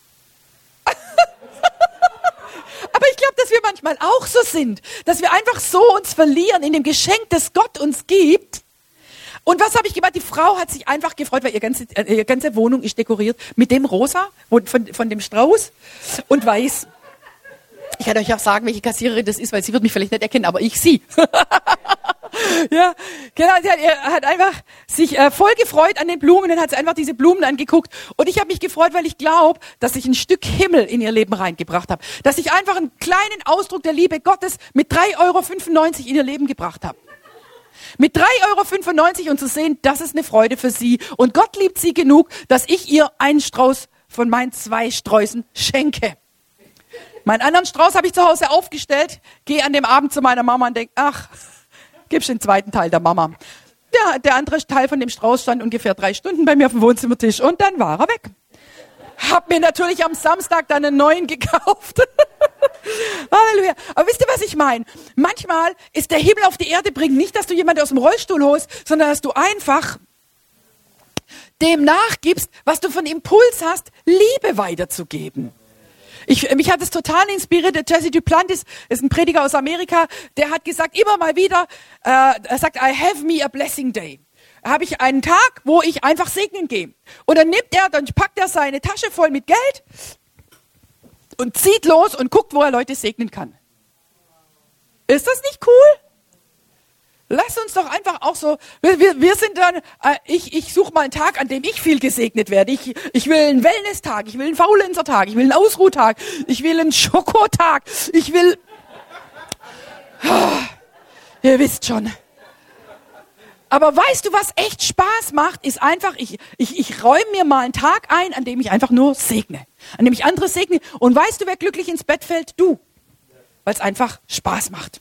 Aber ich glaube, dass wir manchmal auch so sind, dass wir einfach so uns verlieren in dem Geschenk, das Gott uns gibt. Und was habe ich gemacht? Die Frau hat sich einfach gefreut, weil ihre ganze Wohnung ist dekoriert mit dem Rosa von dem Strauß und Weiß. Ich kann euch auch sagen, welche Kassiererin das ist, weil sie wird mich vielleicht nicht erkennen, aber ich sie. Ja, genau. Sie hat einfach sich voll gefreut an den Blumen und hat sie einfach diese Blumen angeguckt. Und ich habe mich gefreut, weil ich glaube, dass ich ein Stück Himmel in ihr Leben reingebracht habe. Dass ich einfach einen kleinen Ausdruck der Liebe Gottes mit 3,95 € in ihr Leben gebracht habe. Mit 3,95 € und zu sehen, das ist eine Freude für sie. Und Gott liebt sie genug, dass ich ihr einen Strauß von meinen 2 Sträußen schenke. Meinen anderen Strauß habe ich zu Hause aufgestellt, gehe an dem Abend zu meiner Mama und denke, ach, gibst den zweiten Teil der Mama. Ja, der andere Teil von dem Strauß stand ungefähr 3 Stunden bei mir auf dem Wohnzimmertisch und dann war er weg. Hab mir natürlich am Samstag dann einen neuen gekauft. Halleluja. Aber wisst ihr, was ich meine? Manchmal ist der Himmel auf die Erde bringen, nicht, dass du jemanden aus dem Rollstuhl holst, sondern dass du einfach dem nachgibst, was du von Impuls hast, Liebe weiterzugeben. Mich hat es total inspiriert. Der Jesse Duplantis ist ein Prediger aus Amerika, der hat gesagt, immer mal wieder, er sagt, I have me a blessing day. Habe ich einen Tag, wo ich einfach segnen gehe. Und dann packt er seine Tasche voll mit Geld und zieht los und guckt, wo er Leute segnen kann. Ist das nicht cool? Lass uns doch einfach auch so, wir sind dann, ich suche mal einen Tag, an dem ich viel gesegnet werde. Ich will einen Wellness-Tag, ich will einen Faulenzer-Tag, ich will einen Ausruhtag, ich will einen Schokotag, ich will, ihr wisst schon. Aber weißt du, was echt Spaß macht, ist einfach, ich räume mir mal einen Tag ein, an dem ich einfach nur segne. An dem ich andere segne. Und weißt du, wer glücklich ins Bett fällt? Du. Weil es einfach Spaß macht.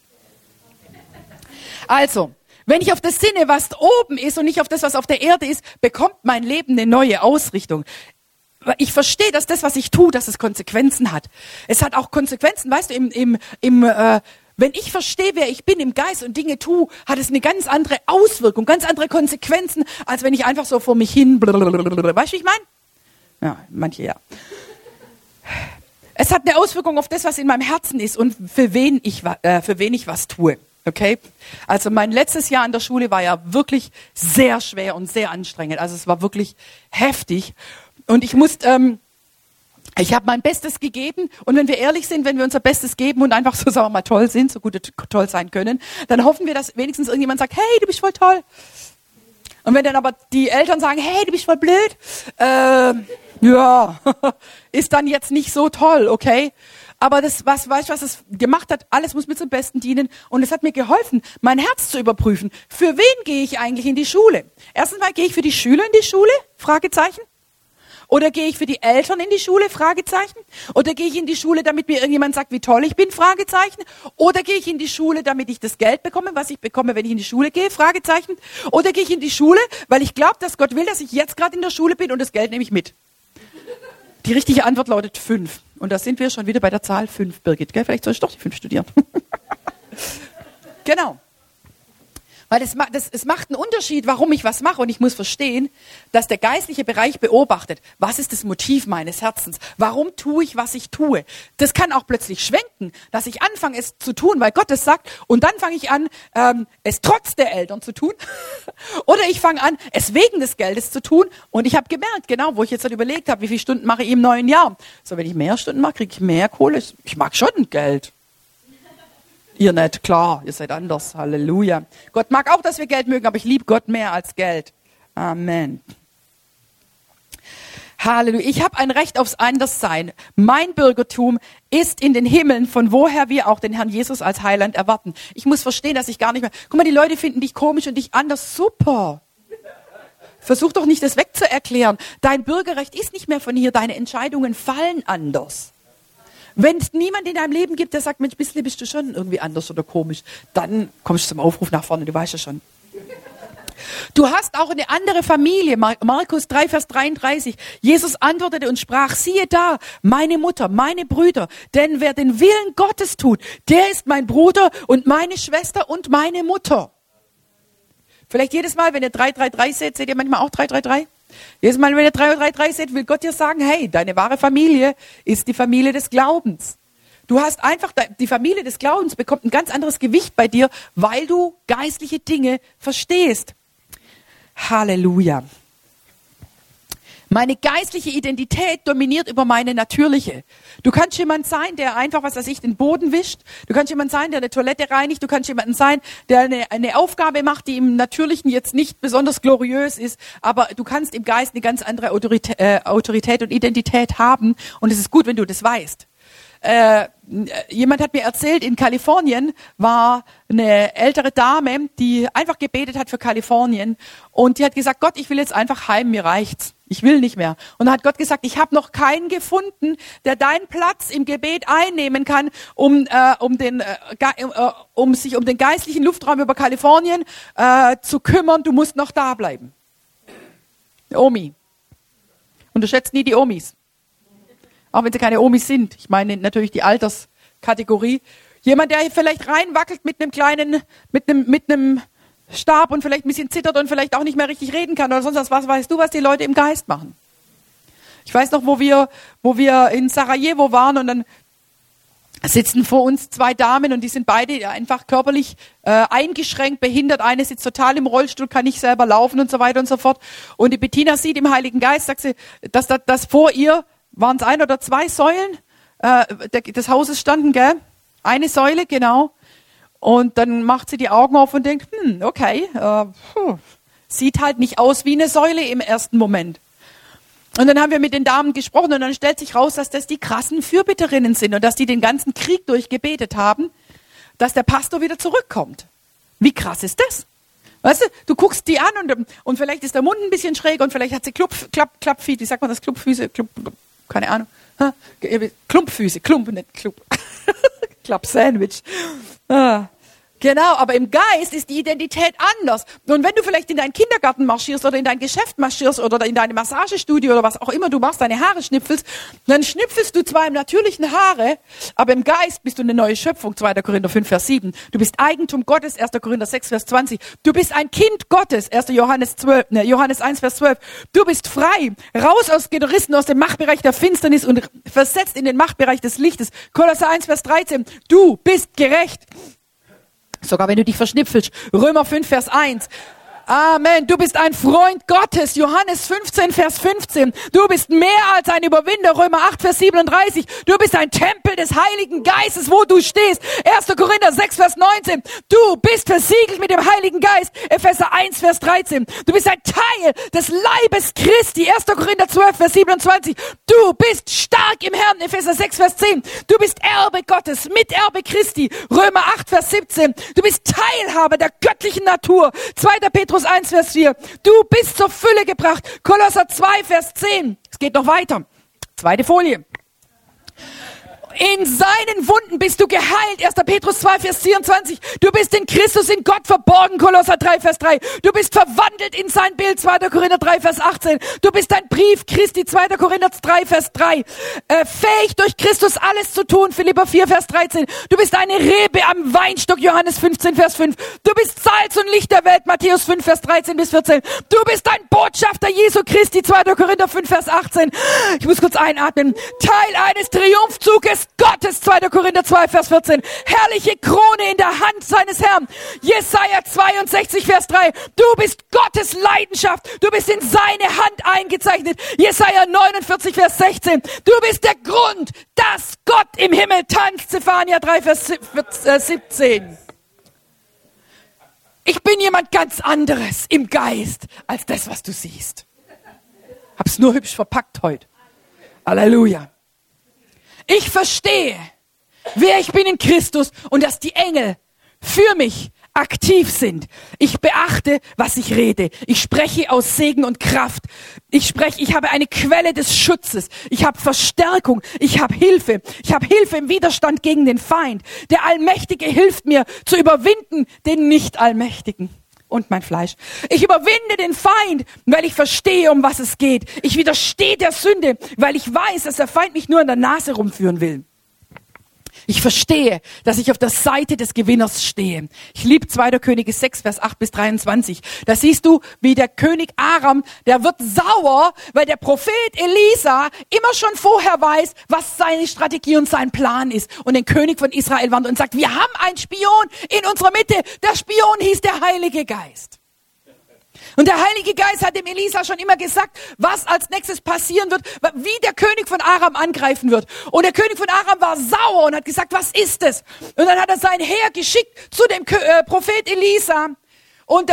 Also, wenn ich auf das sinne, was oben ist und nicht auf das, was auf der Erde ist, bekommt mein Leben eine neue Ausrichtung. Ich verstehe, dass das, was ich tue, dass es Konsequenzen hat. Es hat auch Konsequenzen, weißt du, wenn ich verstehe, wer ich bin im Geist und Dinge tue, hat es eine ganz andere Auswirkung, ganz andere Konsequenzen, als wenn ich einfach so vor mich hin, weißt du, wie ich meine? Ja, manche ja. Es hat eine Auswirkung auf das, was in meinem Herzen ist und für wen ich was tue. Okay? Also mein letztes Jahr an der Schule war ja wirklich sehr schwer und sehr anstrengend. Also es war wirklich heftig. Und ich habe mein Bestes gegeben. Und wenn wir ehrlich sind, wenn wir unser Bestes geben und einfach so, sagen wir mal, toll sind, so gut wir toll sein können, dann hoffen wir, dass wenigstens irgendjemand sagt, hey, du bist voll toll. Und wenn dann aber die Eltern sagen, hey, du bist voll blöd, ja, ist dann jetzt nicht so toll, okay? Aber weißt du, was es gemacht hat? Alles muss mir zum Besten dienen. Und es hat mir geholfen, mein Herz zu überprüfen. Für wen gehe ich eigentlich in die Schule? Erstens mal, gehe ich für die Schüler in die Schule? Fragezeichen. Oder gehe ich für die Eltern in die Schule? Fragezeichen. Oder gehe ich in die Schule, damit mir irgendjemand sagt, wie toll ich bin? Fragezeichen. Oder gehe ich in die Schule, damit ich das Geld bekomme, was ich bekomme, wenn ich in die Schule gehe? Fragezeichen. Oder gehe ich in die Schule, weil ich glaube, dass Gott will, dass ich jetzt gerade in der Schule bin und das Geld nehme ich mit? Die richtige Antwort lautet 5. Und da sind wir schon wieder bei der Zahl 5, Birgit. Gell? Vielleicht soll ich doch die 5 studieren. Genau. Weil es macht einen Unterschied, warum ich was mache. Und ich muss verstehen, dass der geistliche Bereich beobachtet, was ist das Motiv meines Herzens? Warum tue ich, was ich tue? Das kann auch plötzlich schwenken, dass ich anfange, es zu tun, weil Gott es sagt. Und dann fange ich an, es trotz der Eltern zu tun. Oder ich fange an, es wegen des Geldes zu tun. Und ich habe gemerkt, genau, wo ich jetzt dann überlegt habe, wie viele Stunden mache ich im neuen Jahr. So, wenn ich mehr Stunden mache, kriege ich mehr Kohle. Ich mag schon Geld. Ihr nicht, klar, ihr seid anders. Halleluja. Gott mag auch, dass wir Geld mögen, aber ich liebe Gott mehr als Geld. Amen. Halleluja. Ich habe ein Recht aufs Anderssein. Mein Bürgertum ist in den Himmeln, von woher wir auch den Herrn Jesus als Heiland erwarten. Ich muss verstehen, dass ich gar nicht mehr... Guck mal, die Leute finden dich komisch und dich anders. Super. Versuch doch nicht, das wegzuerklären. Dein Bürgerrecht ist nicht mehr von hier. Deine Entscheidungen fallen anders. Wenn es niemand in deinem Leben gibt, der sagt, Mensch, bist du schon irgendwie anders oder komisch, dann kommst du zum Aufruf nach vorne, du weißt ja schon. Du hast auch eine andere Familie. Markus 3, Vers 33. Jesus antwortete und sprach, siehe da, meine Mutter, meine Brüder, denn wer den Willen Gottes tut, der ist mein Bruder und meine Schwester und meine Mutter. Vielleicht jedes Mal, wenn ihr 333 seht, seht ihr manchmal auch 333? Jedes Mal, wenn ihr 333 seht, will Gott dir sagen, hey, deine wahre Familie ist die Familie des Glaubens. Du hast einfach, die Familie des Glaubens bekommt ein ganz anderes Gewicht bei dir, weil du geistliche Dinge verstehst. Halleluja. Meine geistliche Identität dominiert über meine natürliche. Du kannst jemand sein, der einfach, den Boden wischt. Du kannst jemand sein, der eine Toilette reinigt. Du kannst jemand sein, der eine Aufgabe macht, die im Natürlichen jetzt nicht besonders gloriös ist. Aber du kannst im Geist eine ganz andere Autorität und Identität haben. Und es ist gut, wenn du das weißt. Jemand hat mir erzählt, in Kalifornien war eine ältere Dame, die einfach gebetet hat für Kalifornien. Und die hat gesagt, Gott, ich will jetzt einfach heim, mir reicht's. Ich will nicht mehr. Und dann hat Gott gesagt, ich habe noch keinen gefunden, der deinen Platz im Gebet einnehmen kann, um sich um den geistlichen Luftraum über Kalifornien zu kümmern. Du musst noch da bleiben. Omi. Unterschätzt nie die Omis. Auch wenn sie keine Omis sind. Ich meine natürlich die Alterskategorie. Jemand, der vielleicht reinwackelt mit einem Stab und vielleicht ein bisschen zittert und vielleicht auch nicht mehr richtig reden kann oder sonst was weißt du, was die Leute im Geist machen. Ich weiß noch, wo wir in Sarajevo waren und dann sitzen vor uns zwei Damen und die sind beide einfach körperlich eingeschränkt, behindert. Eine sitzt total im Rollstuhl, kann nicht selber laufen und so weiter und so fort. Und die Bettina sieht im Heiligen Geist, sagt sie, dass vor ihr waren es 1 oder 2 Säulen des Hauses standen, gell? Eine Säule, genau. Und dann macht sie die Augen auf und denkt, okay, sieht halt nicht aus wie eine Säule im ersten Moment. Und dann haben wir mit den Damen gesprochen und dann stellt sich raus, dass das die krassen Fürbitterinnen sind und dass die den ganzen Krieg durchgebetet haben, dass der Pastor wieder zurückkommt. Wie krass ist das? Weißt du guckst die an und vielleicht ist der Mund ein bisschen schräg und vielleicht hat sie Klappfüße, wie sagt man das, Klumpfüße, keine Ahnung. Klumpfüße, nicht Klump. Klapp-Sandwich. Genau, aber im Geist ist die Identität anders. Und wenn du vielleicht in deinen Kindergarten marschierst oder in dein Geschäft marschierst oder in deine Massagestudio oder was auch immer du machst, deine Haare schnipfelst, dann schnipfelst du zwar im natürlichen Haare, aber im Geist bist du eine neue Schöpfung, 2. Korinther 5, Vers 7. Du bist Eigentum Gottes, 1. Korinther 6, Vers 20. Du bist ein Kind Gottes, 1. Johannes 1, Vers 12. Du bist frei, gerissen aus dem Machtbereich der Finsternis und versetzt in den Machtbereich des Lichtes. Kolosser 1, Vers 13. Du bist gerecht. Sogar wenn du dich verschnipfelst. Römer 5, Vers 1. Amen. Du bist ein Freund Gottes. Johannes 15, Vers 15. Du bist mehr als ein Überwinder. Römer 8, Vers 37. Du bist ein Tempel des Heiligen Geistes, wo du stehst. 1. Korinther 6, Vers 19. Du bist versiegelt mit dem Heiligen Geist. Epheser 1, Vers 13. Du bist ein Teil des Leibes Christi. 1. Korinther 12, Vers 27. Du bist stark im Herrn. Epheser 6, Vers 10. Du bist Erbe Gottes, Miterbe Christi. Römer 8, Vers 17. Du bist Teilhaber der göttlichen Natur. 2. Petrus 1, Vers 4. Du bist zur Fülle gebracht. Kolosser 2, Vers 10. Es geht noch weiter. Zweite Folie. In seinen Wunden bist du geheilt. 1. Petrus 2, Vers 24. Du bist in Christus, in Gott verborgen. Kolosser 3, Vers 3. Du bist verwandelt in sein Bild. 2. Korinther 3, Vers 18. Du bist ein Brief Christi. 2. Korinther 3, Vers 3. Fähig durch Christus alles zu tun. Philipper 4, Vers 13. Du bist eine Rebe am Weinstock. Johannes 15, Vers 5. Du bist Salz und Licht der Welt. Matthäus 5, Vers 13 bis 14. Du bist ein Botschafter Jesu Christi. 2. Korinther 5, Vers 18. Ich muss kurz einatmen. Teil eines Triumphzuges Gottes, 2. Korinther 2, Vers 14. Herrliche Krone in der Hand seines Herrn. Jesaja 62, Vers 3. Du bist Gottes Leidenschaft. Du bist in seine Hand eingezeichnet. Jesaja 49, Vers 16. Du bist der Grund, dass Gott im Himmel tanzt. Zephania 3, Vers 17. Ich bin jemand ganz anderes im Geist als das, was du siehst. Hab's nur hübsch verpackt heute. Halleluja. Ich verstehe, wer ich bin in Christus und dass die Engel für mich aktiv sind. Ich beachte, was ich rede. Ich spreche aus Segen und Kraft. Ich habe eine Quelle des Schutzes. Ich habe Verstärkung. Ich habe Hilfe. Ich habe Hilfe im Widerstand gegen den Feind. Der Allmächtige hilft mir zu überwinden den Nicht-Allmächtigen. Und mein Fleisch. Ich überwinde den Feind, weil ich verstehe, um was es geht. Ich widerstehe der Sünde, weil ich weiß, dass der Feind mich nur in der Nase rumführen will. Ich verstehe, dass ich auf der Seite des Gewinners stehe. Ich liebe 2. Könige 6, Vers 8 bis 23. Da siehst du, wie der König Aram, der wird sauer, weil der Prophet Elisa immer schon vorher weiß, was seine Strategie und sein Plan ist. Und den König von Israel warnt und sagt, wir haben einen Spion in unserer Mitte. Der Spion hieß der Heilige Geist. Und der Heilige Geist hat dem Elisa schon immer gesagt, was als nächstes passieren wird, wie der König von Aram angreifen wird. Und der König von Aram war sauer und hat gesagt, was ist es? Und dann hat er sein Heer geschickt zu dem Prophet Elisa. Und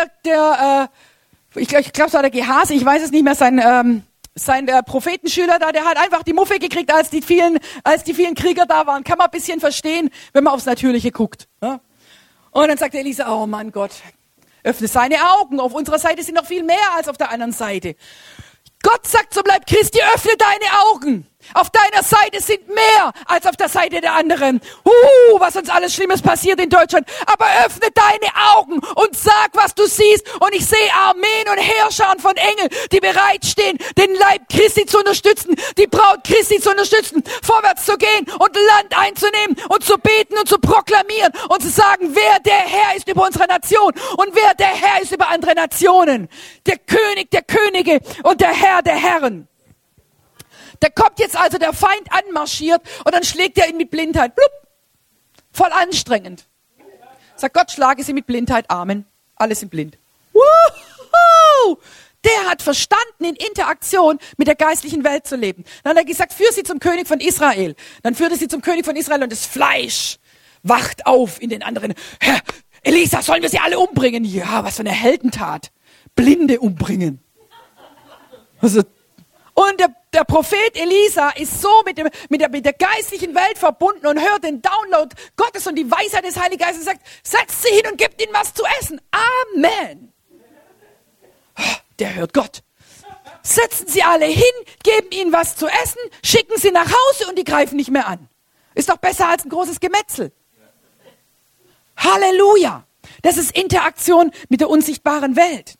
ich glaube, es war der Gehase, ich weiß es nicht mehr, sein Prophetenschüler da, der hat einfach die Muffe gekriegt, als die vielen Krieger da waren. Kann man ein bisschen verstehen, wenn man aufs Natürliche guckt. Ja? Und dann sagt der Elisa, oh mein Gott, öffne seine Augen. Auf unserer Seite sind noch viel mehr als auf der anderen Seite. Gott sagt zum Leib Christi, öffne deine Augen. Auf deiner Seite sind mehr als auf der Seite der anderen. Was uns alles Schlimmes passiert in Deutschland. Aber öffne deine Augen und sag, was du siehst. Und ich sehe Armeen und Heerscharen von Engeln, die bereitstehen, den Leib Christi zu unterstützen, die Braut Christi zu unterstützen, vorwärts zu gehen und Land einzunehmen und zu beten und zu proklamieren und zu sagen, wer der Herr ist über unsere Nation und wer der Herr ist über andere Nationen. Der König der Könige und der Herr der Herren. Da kommt jetzt also der Feind anmarschiert und dann schlägt er ihn mit Blindheit. Blub. Voll anstrengend. Sagt Gott, schlage sie mit Blindheit. Amen. Alle sind blind. Woohoo! Der hat verstanden, in Interaktion mit der geistlichen Welt zu leben. Dann hat er gesagt, führ sie zum König von Israel. Dann führte sie zum König von Israel und das Fleisch wacht auf in den anderen. Herr Elisa, sollen wir sie alle umbringen? Ja, was für eine Heldentat. Blinde umbringen. Also, und der Prophet Elisa ist so mit der geistlichen Welt verbunden und hört den Download Gottes und die Weisheit des Heiligen Geistes und sagt, setzt sie hin und gebt ihnen was zu essen. Amen. Der hört Gott. Setzen sie alle hin, geben ihnen was zu essen, schicken sie nach Hause und die greifen nicht mehr an. Ist doch besser als ein großes Gemetzel. Halleluja. Das ist Interaktion mit der unsichtbaren Welt.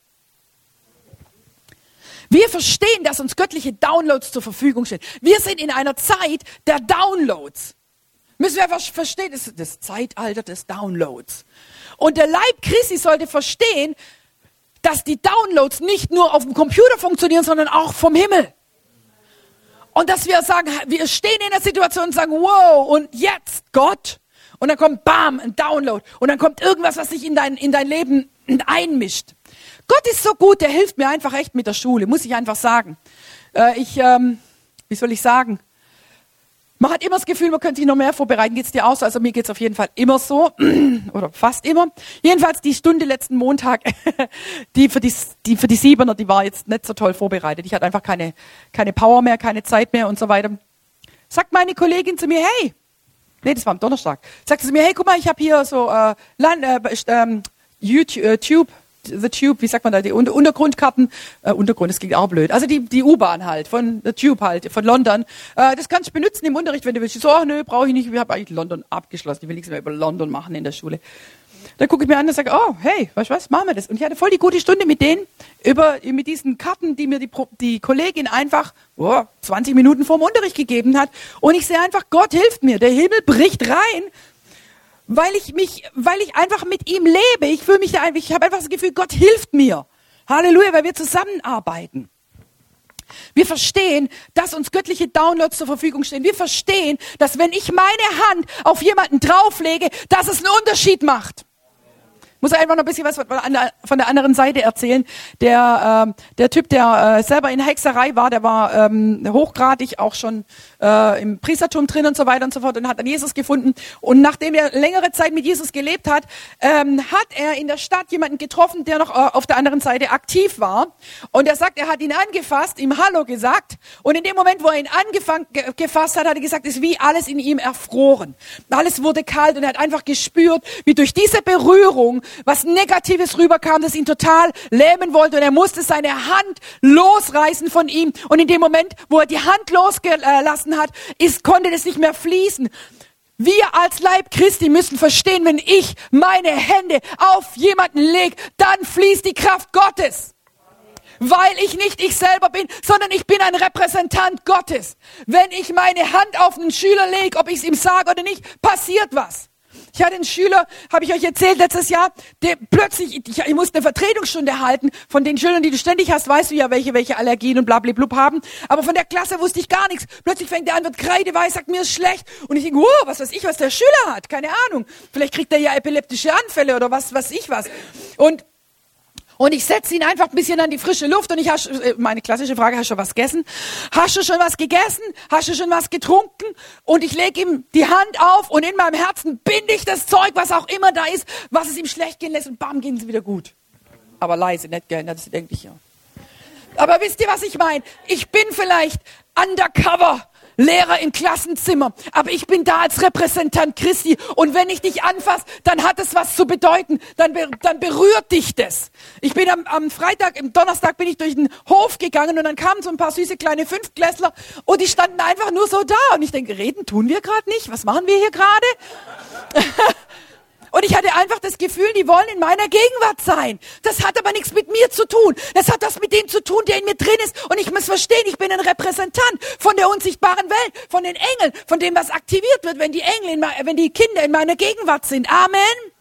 Wir verstehen, dass uns göttliche Downloads zur Verfügung stehen. Wir sind in einer Zeit der Downloads. Müssen wir verstehen, das ist das Zeitalter des Downloads. Und der Leib Christi sollte verstehen, dass die Downloads nicht nur auf dem Computer funktionieren, sondern auch vom Himmel. Und dass wir sagen, wir stehen in der Situation und sagen, wow, und jetzt Gott. Und dann kommt bam, ein Download. Und dann kommt irgendwas, was sich in dein Leben einmischt. Gott ist so gut, der hilft mir einfach echt mit der Schule, muss ich einfach sagen. Wie soll ich sagen? Man hat immer das Gefühl, man könnte sich noch mehr vorbereiten. Geht's dir auch so? Also mir geht's auf jeden Fall immer so, oder fast immer. Jedenfalls die Stunde letzten Montag, die für die Siebener, die war jetzt nicht so toll vorbereitet. Ich hatte einfach keine Power mehr, keine Zeit mehr und so weiter. Sagt meine Kollegin zu mir, hey, nee, das war am Donnerstag, sagte sie mir, hey, guck mal, ich habe hier so YouTube, The Tube, wie sagt man da, die Untergrundkarten, Untergrund, das klingt auch blöd, also die U-Bahn halt, von The Tube halt, von London, das kannst du benutzen im Unterricht, wenn du willst. So, nö, brauche ich nicht, ich habe eigentlich London abgeschlossen, ich will nichts mehr über London machen in der Schule. Dann gucke ich mir an und sage, oh, hey, weißt du was, machen wir das. Und ich hatte voll die gute Stunde mit denen, mit diesen Karten, die mir die Kollegin einfach 20 Minuten vorm Unterricht gegeben hat. Und ich sehe einfach, Gott hilft mir, der Himmel bricht rein, weil ich einfach mit ihm lebe. Ich habe einfach das Gefühl, Gott hilft mir. Halleluja, weil wir zusammenarbeiten. Wir verstehen, dass uns göttliche Downloads zur Verfügung stehen. Wir verstehen, dass wenn ich meine Hand auf jemanden drauflege, dass es einen Unterschied macht. Ich muss einfach noch ein bisschen was von der anderen Seite erzählen. Der Typ, der selber in Hexerei war, der war hochgradig auch schon im Priestertum drin und so weiter und so fort und hat dann Jesus gefunden. Und nachdem er längere Zeit mit Jesus gelebt hat, hat er in der Stadt jemanden getroffen, der noch auf der anderen Seite aktiv war. Und er sagt, er hat ihn angefasst, ihm Hallo gesagt. Und in dem Moment, wo er ihn angefasst hat, hat er gesagt, ist wie alles in ihm erfroren. Alles wurde kalt und er hat einfach gespürt, wie durch diese Berührung was Negatives rüberkam, das ihn total lähmen wollte. Und er musste seine Hand losreißen von ihm. Und in dem Moment, wo er die Hand losgelassen hat, konnte das nicht mehr fließen. Wir als Leib Christi müssen verstehen, wenn ich meine Hände auf jemanden lege, dann fließt die Kraft Gottes. Weil ich nicht ich selber bin, sondern ich bin ein Repräsentant Gottes. Wenn ich meine Hand auf einen Schüler lege, ob ich es ihm sage oder nicht, passiert was. Ich hatte einen Schüler, habe ich euch erzählt letztes Jahr, der plötzlich, ich musste eine Vertretungsstunde halten. Von den Schülern, die du ständig hast, weißt du ja, welche Allergien und blablabla haben. Aber von der Klasse wusste ich gar nichts. Plötzlich fängt er an, wird kreideweiß, sagt, mir ist schlecht. Und ich denke, wow, was weiß ich, was der Schüler hat. Keine Ahnung. Vielleicht kriegt er ja epileptische Anfälle oder was weiß ich was. Und ich setze ihn einfach ein bisschen an die frische Luft und meine klassische Frage, hast du schon was gegessen? Hast du schon was gegessen? Hast du schon was getrunken? Und ich lege ihm die Hand auf und in meinem Herzen binde ich das Zeug, was auch immer da ist, was es ihm schlecht gehen lässt und bam, gehen sie wieder gut. Aber leise, nicht gell, das denke ich ja. Aber wisst ihr, was ich meine? Ich bin vielleicht undercover Lehrer im Klassenzimmer, aber ich bin da als Repräsentant Christi und wenn ich dich anfasse, dann hat es was zu bedeuten, dann berührt dich das. Ich bin am Donnerstag bin ich durch den Hof gegangen und dann kamen so ein paar süße kleine Fünftklässler und die standen einfach nur so da und ich denke, reden tun wir gerade nicht, was machen wir hier gerade? Und ich hatte einfach das Gefühl, die wollen in meiner Gegenwart sein. Das hat aber nichts mit mir zu tun. Das hat was mit dem zu tun, der in mir drin ist. Und ich muss verstehen, ich bin ein Repräsentant von der unsichtbaren Welt, von den Engeln, von dem, was aktiviert wird, wenn die Kinder in meiner Gegenwart sind. Amen.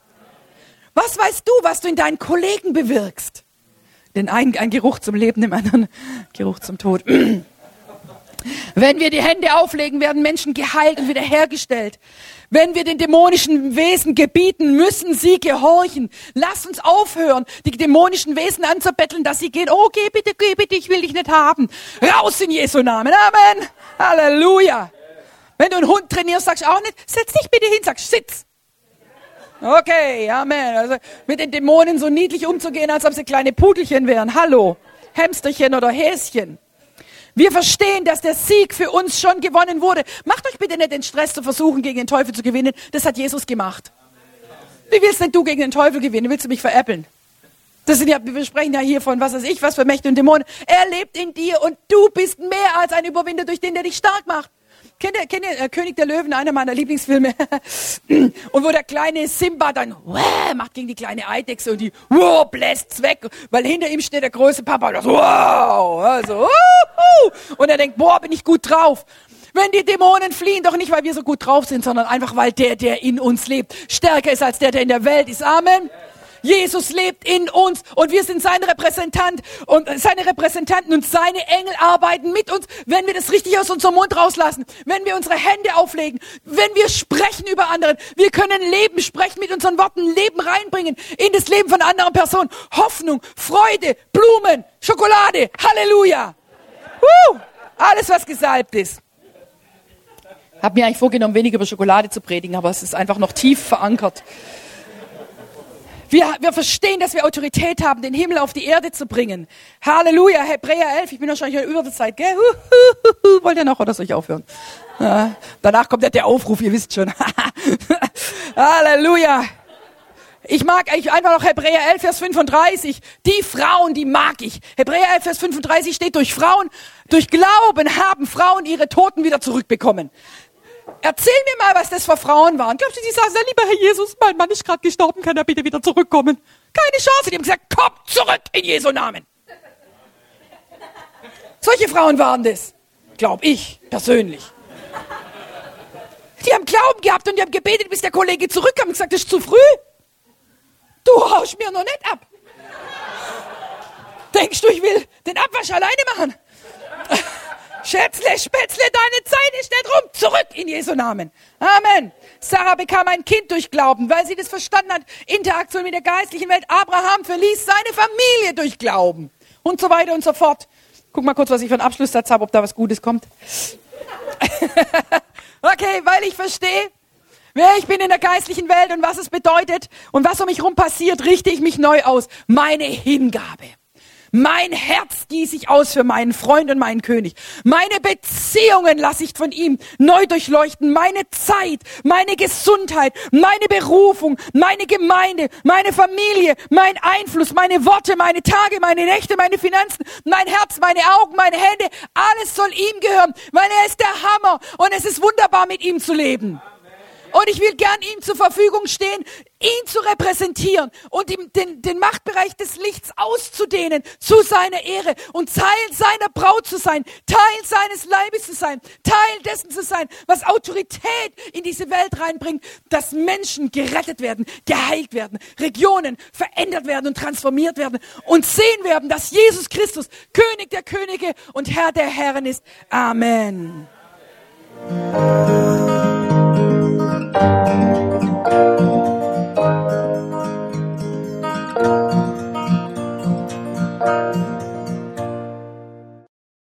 Was weißt du, was du in deinen Kollegen bewirkst? Den einen ein Geruch zum Leben, dem anderen Geruch zum Tod. Wenn wir die Hände auflegen, werden Menschen geheilt und wiederhergestellt. Wenn wir den dämonischen Wesen gebieten, müssen sie gehorchen. Lasst uns aufhören, die dämonischen Wesen anzubetteln, dass sie gehen. Oh, geh bitte, ich will dich nicht haben. Raus in Jesu Namen. Amen. Halleluja. Wenn du einen Hund trainierst, sagst du auch nicht, setz dich bitte hin, sagst sitz. Okay, Amen. Also mit den Dämonen so niedlich umzugehen, als ob sie kleine Pudelchen wären. Hallo, Hamsterchen oder Häschen. Wir verstehen, dass der Sieg für uns schon gewonnen wurde. Macht euch bitte nicht den Stress zu versuchen, gegen den Teufel zu gewinnen. Das hat Jesus gemacht. Wie willst denn du gegen den Teufel gewinnen? Willst du mich veräppeln? Wir sprechen ja hier von, was weiß ich, was für Mächte und Dämonen. Er lebt in dir und du bist mehr als ein Überwinder durch den, der dich stark macht. Kennt ihr König der Löwen, einer meiner Lieblingsfilme? Und wo der kleine Simba dann macht gegen die kleine Eidechse und die bläst's weg, weil hinter ihm steht der große Papa und das also, und er denkt, bin ich gut drauf. Wenn die Dämonen fliehen, doch nicht, weil wir so gut drauf sind, sondern einfach, weil der in uns lebt, stärker ist als der in der Welt ist. Amen. Jesus lebt in uns und wir sind sein Repräsentant und seine Repräsentanten und seine Engel arbeiten mit uns, wenn wir das richtig aus unserem Mund rauslassen, wenn wir unsere Hände auflegen, wenn wir sprechen über andere. Wir können Leben sprechen mit unseren Worten, Leben reinbringen in das Leben von anderen Personen. Hoffnung, Freude, Blumen, Schokolade, Halleluja. Alles, was gesalbt ist. Ich habe mir eigentlich vorgenommen, weniger über Schokolade zu predigen, aber es ist einfach noch tief verankert. Wir verstehen, dass wir Autorität haben, den Himmel auf die Erde zu bringen. Halleluja, Hebräer 11, ich bin wahrscheinlich über der Zeit, gell? Wollt ihr noch oder soll ich aufhören? Ja, danach kommt der Aufruf, ihr wisst schon. Halleluja. Ich mag eigentlich einfach noch Hebräer 11, Vers 35. Die Frauen, die mag ich. Hebräer 11, Vers 35 steht, durch Glauben haben Frauen ihre Toten wieder zurückbekommen. Erzähl mir mal, was das für Frauen waren. Glaubst du, die sagen, lieber Herr Jesus, mein Mann ist gerade gestorben, kann er bitte wieder zurückkommen? Keine Chance. Die haben gesagt, komm zurück in Jesu Namen. Solche Frauen waren das. Glaub ich, persönlich. Die haben Glauben gehabt und die haben gebetet, bis der Kollege zurückkam und gesagt, das ist zu früh. Du haust mir noch nicht ab. Denkst du, ich will den Abwasch alleine machen? Schätzle, Spätzle, deine Zeit ist nicht rum. Zurück in Jesu Namen. Amen. Sarah bekam ein Kind durch Glauben, weil sie das verstanden hat. Interaktion mit der geistlichen Welt. Abraham verließ seine Familie durch Glauben. Und so weiter und so fort. Guck mal kurz, was ich für einen Abschlusssatz habe, ob da was Gutes kommt. Okay, weil ich verstehe, wer ich bin in der geistlichen Welt und was es bedeutet und was um mich rum passiert, richte ich mich neu aus. Meine Hingabe. Mein Herz gieße ich aus für meinen Freund und meinen König. Meine Beziehungen lasse ich von ihm neu durchleuchten. Meine Zeit, meine Gesundheit, meine Berufung, meine Gemeinde, meine Familie, mein Einfluss, meine Worte, meine Tage, meine Nächte, meine Finanzen, mein Herz, meine Augen, meine Hände, alles soll ihm gehören, weil er ist der Hammer und es ist wunderbar, mit ihm zu leben. Und ich will gern ihm zur Verfügung stehen, ihn zu repräsentieren und ihm den Machtbereich des Lichts auszudehnen zu seiner Ehre und Teil seiner Braut zu sein, Teil seines Leibes zu sein, Teil dessen zu sein, was Autorität in diese Welt reinbringt, dass Menschen gerettet werden, geheilt werden, Regionen verändert werden und transformiert werden und sehen werden, dass Jesus Christus König der Könige und Herr der Herren ist. Amen.